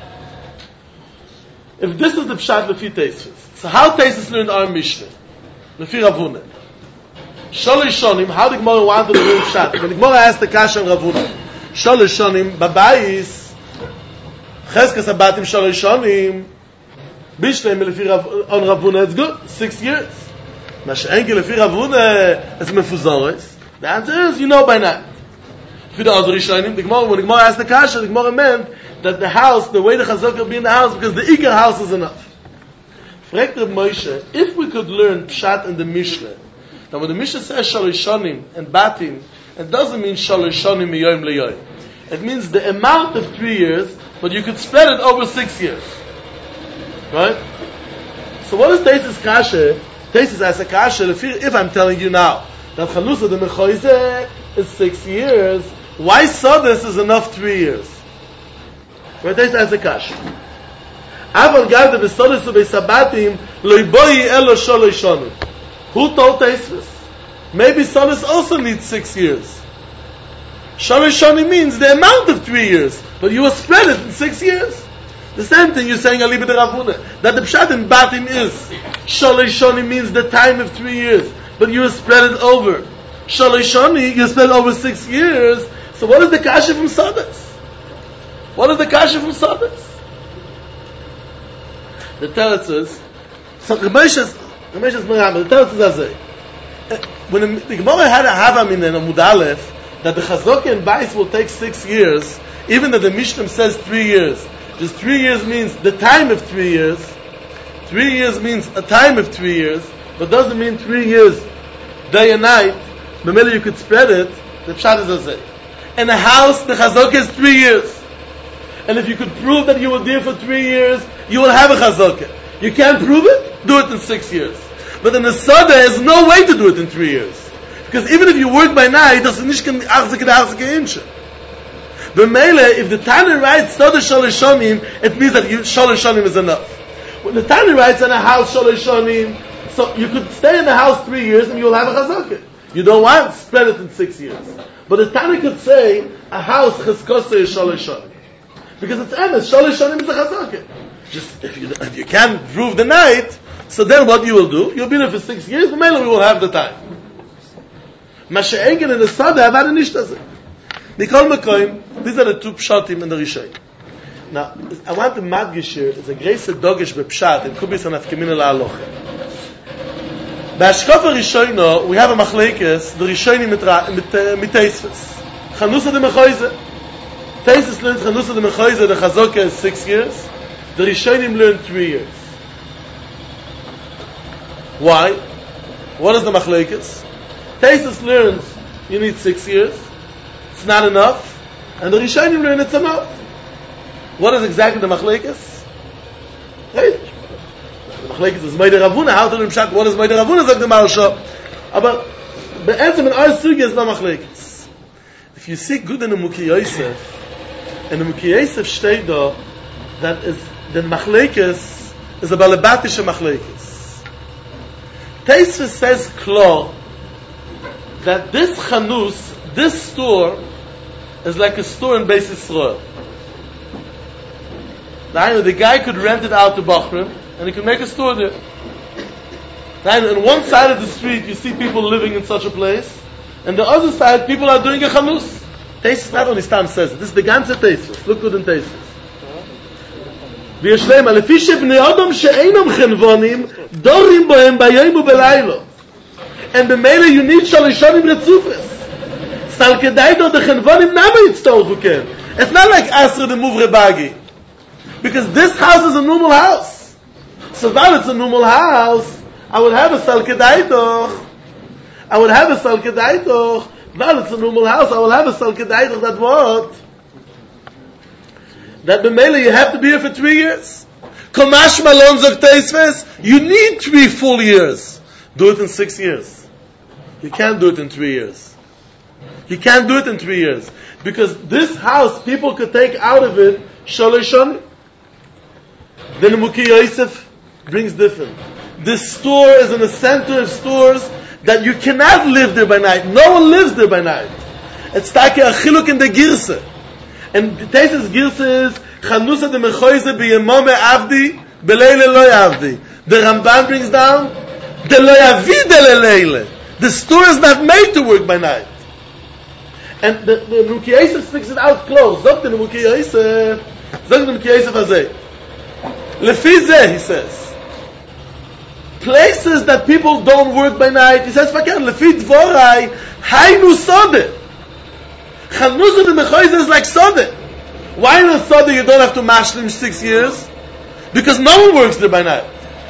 If this is the pshat lefi Teisves, so how Teisves learned our Mishnah? Lefi Ravuna. Shalish Shonim, how the Gemara wanted to learn Pshat. When the Gemara asked the Kasha and Ravuna, Shalish Shonim, Babayis, Cheskes Abatim Shalish Shonim, Bishleim Lefi on Ravuna, it's good, 6 years. Mashenke Lefi Ravuna, it's Mefuzores. The answer is, you know by now. For the other Rishonim, when the Gemara asked the Kasha, the Gemara meant that the house, the way the Chazaka will be in the house, because the Iker house is enough. Fragt Reb Moshe, if we could learn Pshat in the Mishnah, now when the Mishnah says Shalish Shonim and Batim, it doesn't mean Shalish Shonim miyoyim leyoyim. It means the amount of 3 years, but you could spread it over 6 years. Right? So what is Teisus Kasha? Teisus asks a Kasha, if I'm telling you now that Chanusa the Mechoizeh is 6 years, why Sodes is enough 3 years? Right? Teisus asks a Kasha. Aval Gavda v'Sodes u'Beisabatim loiboi elo Shalish Shonim. Who told Teisus? Maybe Sodes also needs 6 years. Shalish Shonim means the amount of 3 years, but you will spread it in 6 years. The same thing you're saying Alibi de Ravuna, that the Pshat in Batim is Shalish Shonim means the time of 3 years, but you will spread it over. Shalish Shonim, you spread it over 6 years. So what is the Kasha from Sodes? What is the Kasha from Sodes? The Teretz is, so the Moshe's Merama, the Teretz is as when the Gemara had a Havam in Amud Aleph, that the Chazaka and Bais will take 6 years, even though the Mishnah says 3 years. Just 3 years means the time of 3 years. 3 years means a time of 3 years, but doesn't mean 3 years, day and night. The minute you could spread it, the Pshat is as in a house, the Chazaka is 3 years. And if you could prove that you were there for 3 years, you will have a Chazaka. You can't prove it? Do it in 6 years. But in the Sada, there's no way to do it in 3 years. Because even if you work by night, das ist nicht kein Achzike Inche. But Mele, if the Tana writes Sada Shalish Shonim, it means that Shalish Shonim is enough. When the Tana writes in a house Shalish Shonim, so you could stay in the house 3 years and you'll have a Chazaka. You don't want to spread it in 6 years. But the Tana could say a house Cheskose is Shalish Shonim. Because it's emes, Shalish Shonim is a Chazaka. Just if you can't prove the night, so then what you will do? You'll be there for 6 years, but mainly we will have the time. Masha'egen and the Sada have had a nishtazeh. Nikol Mekoim, these are the two Pshatim in the Rishay. Now, I want to madgish here, it's a great dogish bepshat, in Kubis and Afkemin al-Aloche. Ba'ashkofa Rishoyno, we have a machlekes, the Rishoyni mit Teisves. Chanusa de Mechoize. Teisves learns Chanusa de Mechoize, the Chazaka is 6 years. The Rishonim learn 3 years. Why? What is the machlekes? Teisves learns you need 6 years. It's not enough. And the Rishonim learn it's enough. What is exactly the machlekes? Right? The machlekes is Meidei Ravuna. How to learn Pshat? What is Meidei Ravuna? Sagt the Maharsha. But the answer in our sugi is no machlekes. If you see good in the Mukhi Yosef, in the Mukhi Yosef steht da, that is the machlekes is a balabatische machlekes. Teisves says klar that this chanus, this store, is like a store in Beis Yisrael. The guy could rent it out to Bachrim, and he could make a store there. On one side of the street, you see people living in such a place, and the other side, people are doing a chanus. Teisves not only Stam says it. This is the ganze Teisves. Look good in Teisves. וישלם, לפי שבני אדם שאינם חנבונים, דורים בהם ביום ובלילה. And במילא you need שלישונים רצופס. סל כדאי דו דחנבונים נמה יצטרכו כן. It's not like Asra the Muvre Bagi. Because this house is a normal house. So while it's a normal house, I would have a sal kedai doch. While it's a normal house, I will have a sal kedai doch that what? That b'meila you have to be here for 3 years. Komash malon zok teisves, you need 3 full years. Do it in 6 years. You can't do it in 3 years. You can't do it in 3 years. Because this house, people could take out of it shalishon. Then Mukhi Yosef brings different. This store is in the center of stores that you cannot live there by night. No one lives there by night. It's like a chiluk in the girsa. And Teisves girsa is Chanusa de Mechoize b'yemome avdi b'leile lo yavdi. The Ramban brings down the lo yavide leleile. The store is not made to work by night. And the Mukhi Yosef speaks it out close. Sagt the Mukhi Yosef Azeh. Lefi zeh, he says. Places that people don't work by night, he says, Fakir, Lefi dvorai, hainu sodeh. Chanusa de Mechoize is like sodeh. Why in a sodeh you don't have to mashlim 6 years? Because no one works there by night.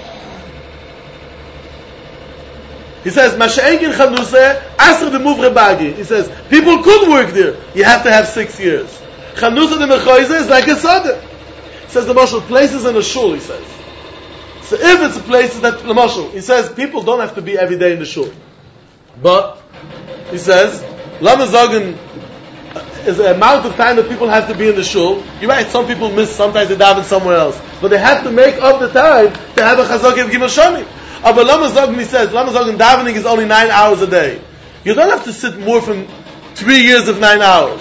He says, Masha'enkin Chanuse, Asr de Muvre Bagi. He says, people could work there. You have to have 6 years. Chanuse de Mechoize is like a sodeh. He says, the Mashal, places in a shul, he says. So if it's a place that, the Mashal, he says, people don't have to be every day in the shul. But, he says, Lama Zogan is the amount of time that people have to be in the shul. You're right, some people miss, sometimes they daven somewhere else. But they have to make up the time to have a Chazak of Gimel Shani. But Lama Zogan, he says, Lama Zogan davening is only 9 hours a day. You don't have to sit more than 3 years of 9 hours.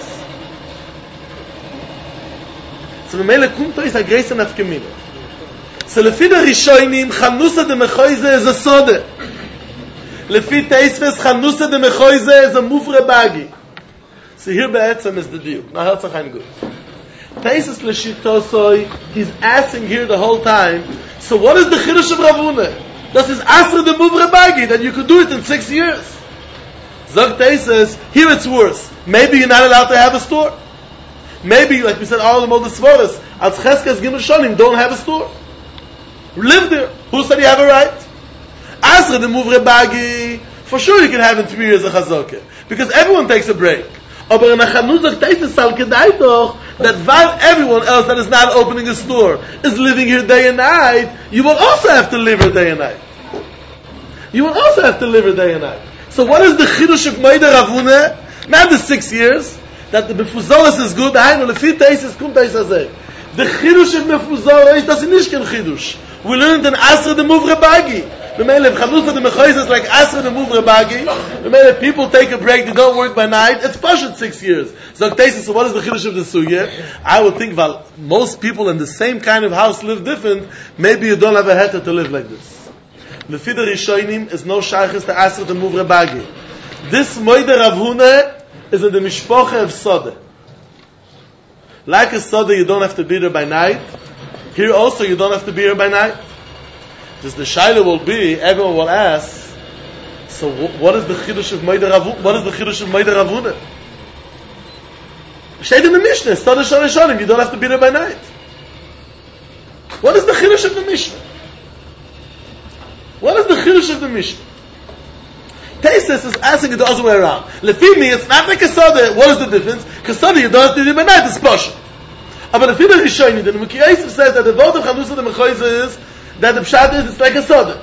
So the Mele Kunto is a grace and Afkemina. So lefi the Rishonim, Chanusa de Mechoize is a Sode. Lefi Teisves, Chanusa de Mechoize is a Muvre Bagi. So here Be'etzem is the deal. Now how's it good? Teisves Leshitosoi, he's asking here the whole time, so what is the Chidush of Ravuna? That is Asra de Muvre Bagi, that you could do it in 6 years. Zog Teisves, here it's worse. Maybe you're not allowed to have a store. Maybe, like we said, all the Moldes Svoras, as Cheskas Gimel Shonim don't have a store. Live there. Who said you have a right? Asra de Muvre Bagi, for sure you can have in 3 years a Chazokah. Because everyone takes a break. Aber in a Chanuzach Teisves Sal Kedai doch, that while everyone else that is not opening a store is living here day and night, you will also have to live here day and night. You will also have to live here day and night. So what is the Chidush of Moida Ravuna? Not the 6 years. That the Mefuzoros is good, the Chidush of Mefuzoros, that's nicht kein Chidush. We learned in Asra de Muvre Bagi. The Mele Chanusa de Mechoiz is like Asra de Muvre Bagi. The Mele people take a break, they don't work by night. It's Pashat 6 years. So what is the Chidush of the Sugya? I would think, well, most people in the same kind of house live different. Maybe you don't have a heter to live like this. Lefi the Rishonim is no shaykhis to Asra de Muvre Bagi. This Moide Rav Huna is in the Mishpoche of Sodeh. Like a Sodeh, you don't have to be there by night. Here also, you don't have to be here by night. Just the Shaila will be, everyone will ask, so what is the Chidush of Moide Ravuna? What is the Chidush of Moide Ravuna? Steht in the Mishnah, Sodeh Shonim, you don't have to be there by night. What is the Chidush of the Mishnah? What is the Chidush of the Mishnah? Tesis is asking it the other way around. Lefimi, it's not like a Sodeh. What is the difference? Because Sodeh, you don't have to do it by night, it's Pasha. But if you don't show you, then Mukhi Yosef says that the vote of Chanusa de Mechoize is that the Pshat is it's like a Sodeh.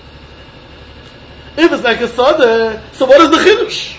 If it's like a Sodeh, so what is the Chidush?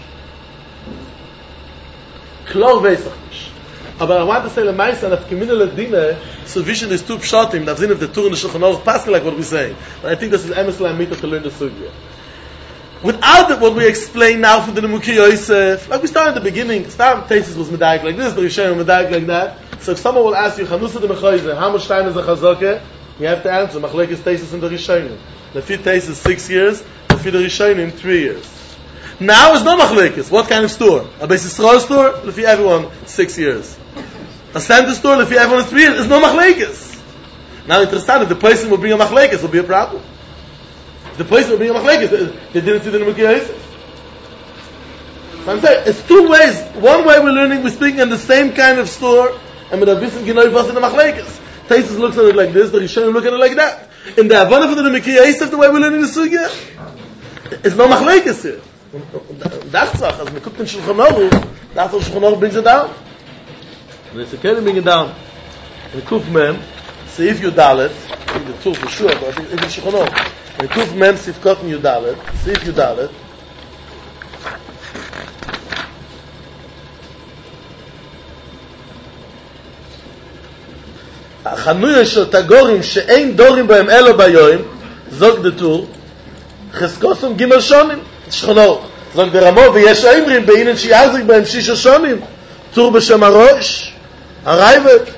Klor Veisach. But I want to say the Maisa and Afkemina Ledine, so vision is two Pshatim, I've seen if the Tur in the Shulchan Aruch pass like what we're saying. And I think this is Emes La'amita to learn the Sugya. Without what we explain now from the Mukhi Yosef, like we started at the beginning, Stam Tesis was Medaik like this, the Rishayim Medaik like that. So if someone will ask you, Chanusa de Mechoize, how much time is a Chazokah? You have to answer, Machlekes Tesis in the Rishayim. Lefi Tesis 6 years, Lefi the Rishayim 3 years. Now it's no Machlekes. What kind of store? A Beis Yisrael store? Lefi everyone 6 years. A center store? Lefi everyone 3 years. It's no Machlekes. Now interesting, if the person will bring a Machlekes, it will be a problem. The place will be a machlekes. They didn't see the Mukhi Yosef. I'm saying it's two ways. One way we're learning, we're speaking in the same kind of store, and with a vision Ginoi was in the machlekes. Taisus looks at it like this, the Rishonim look at it like that. In the Havana for the Mukhi Yosef, the way we're learning the sugya, it's no machlekes here. Dachzach, as we cooked in Shulchan Aruch, that's what Shulchan Aruch brings it down. And it's okay to bring it down. In Kuf Mem, see if you dalet, in the two for sure, but I think it's Shulchan Aruch. In Kuf Mem Sifkot Yudalet, Sif Yudalet. החנויה של תגורים שאין דורים בהם אלו ביום, זוג דתור, חסקוסם ג' שונים, שכונו, זוג דרמו ויש אמרים באינן שיעזק בהם 6 שונים, תור בשם הראש, הרייבת.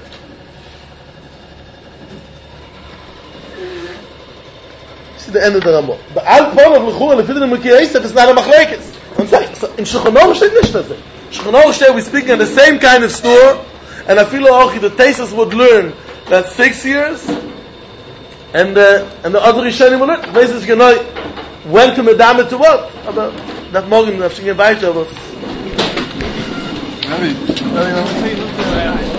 the end of the Ramah. But Al Panav L'chura Lefidin Mekir Yosef is not a machlekes. In Shulchan Aruch steht nicht das. Shulchan Aruch steht we speaking in the same kind of store, and I feel like the Tesis would learn that 6 years, and the other Rishonim will learn. Basis genau when to medame to what. Aber that morgen, I've seen you weiter, aber.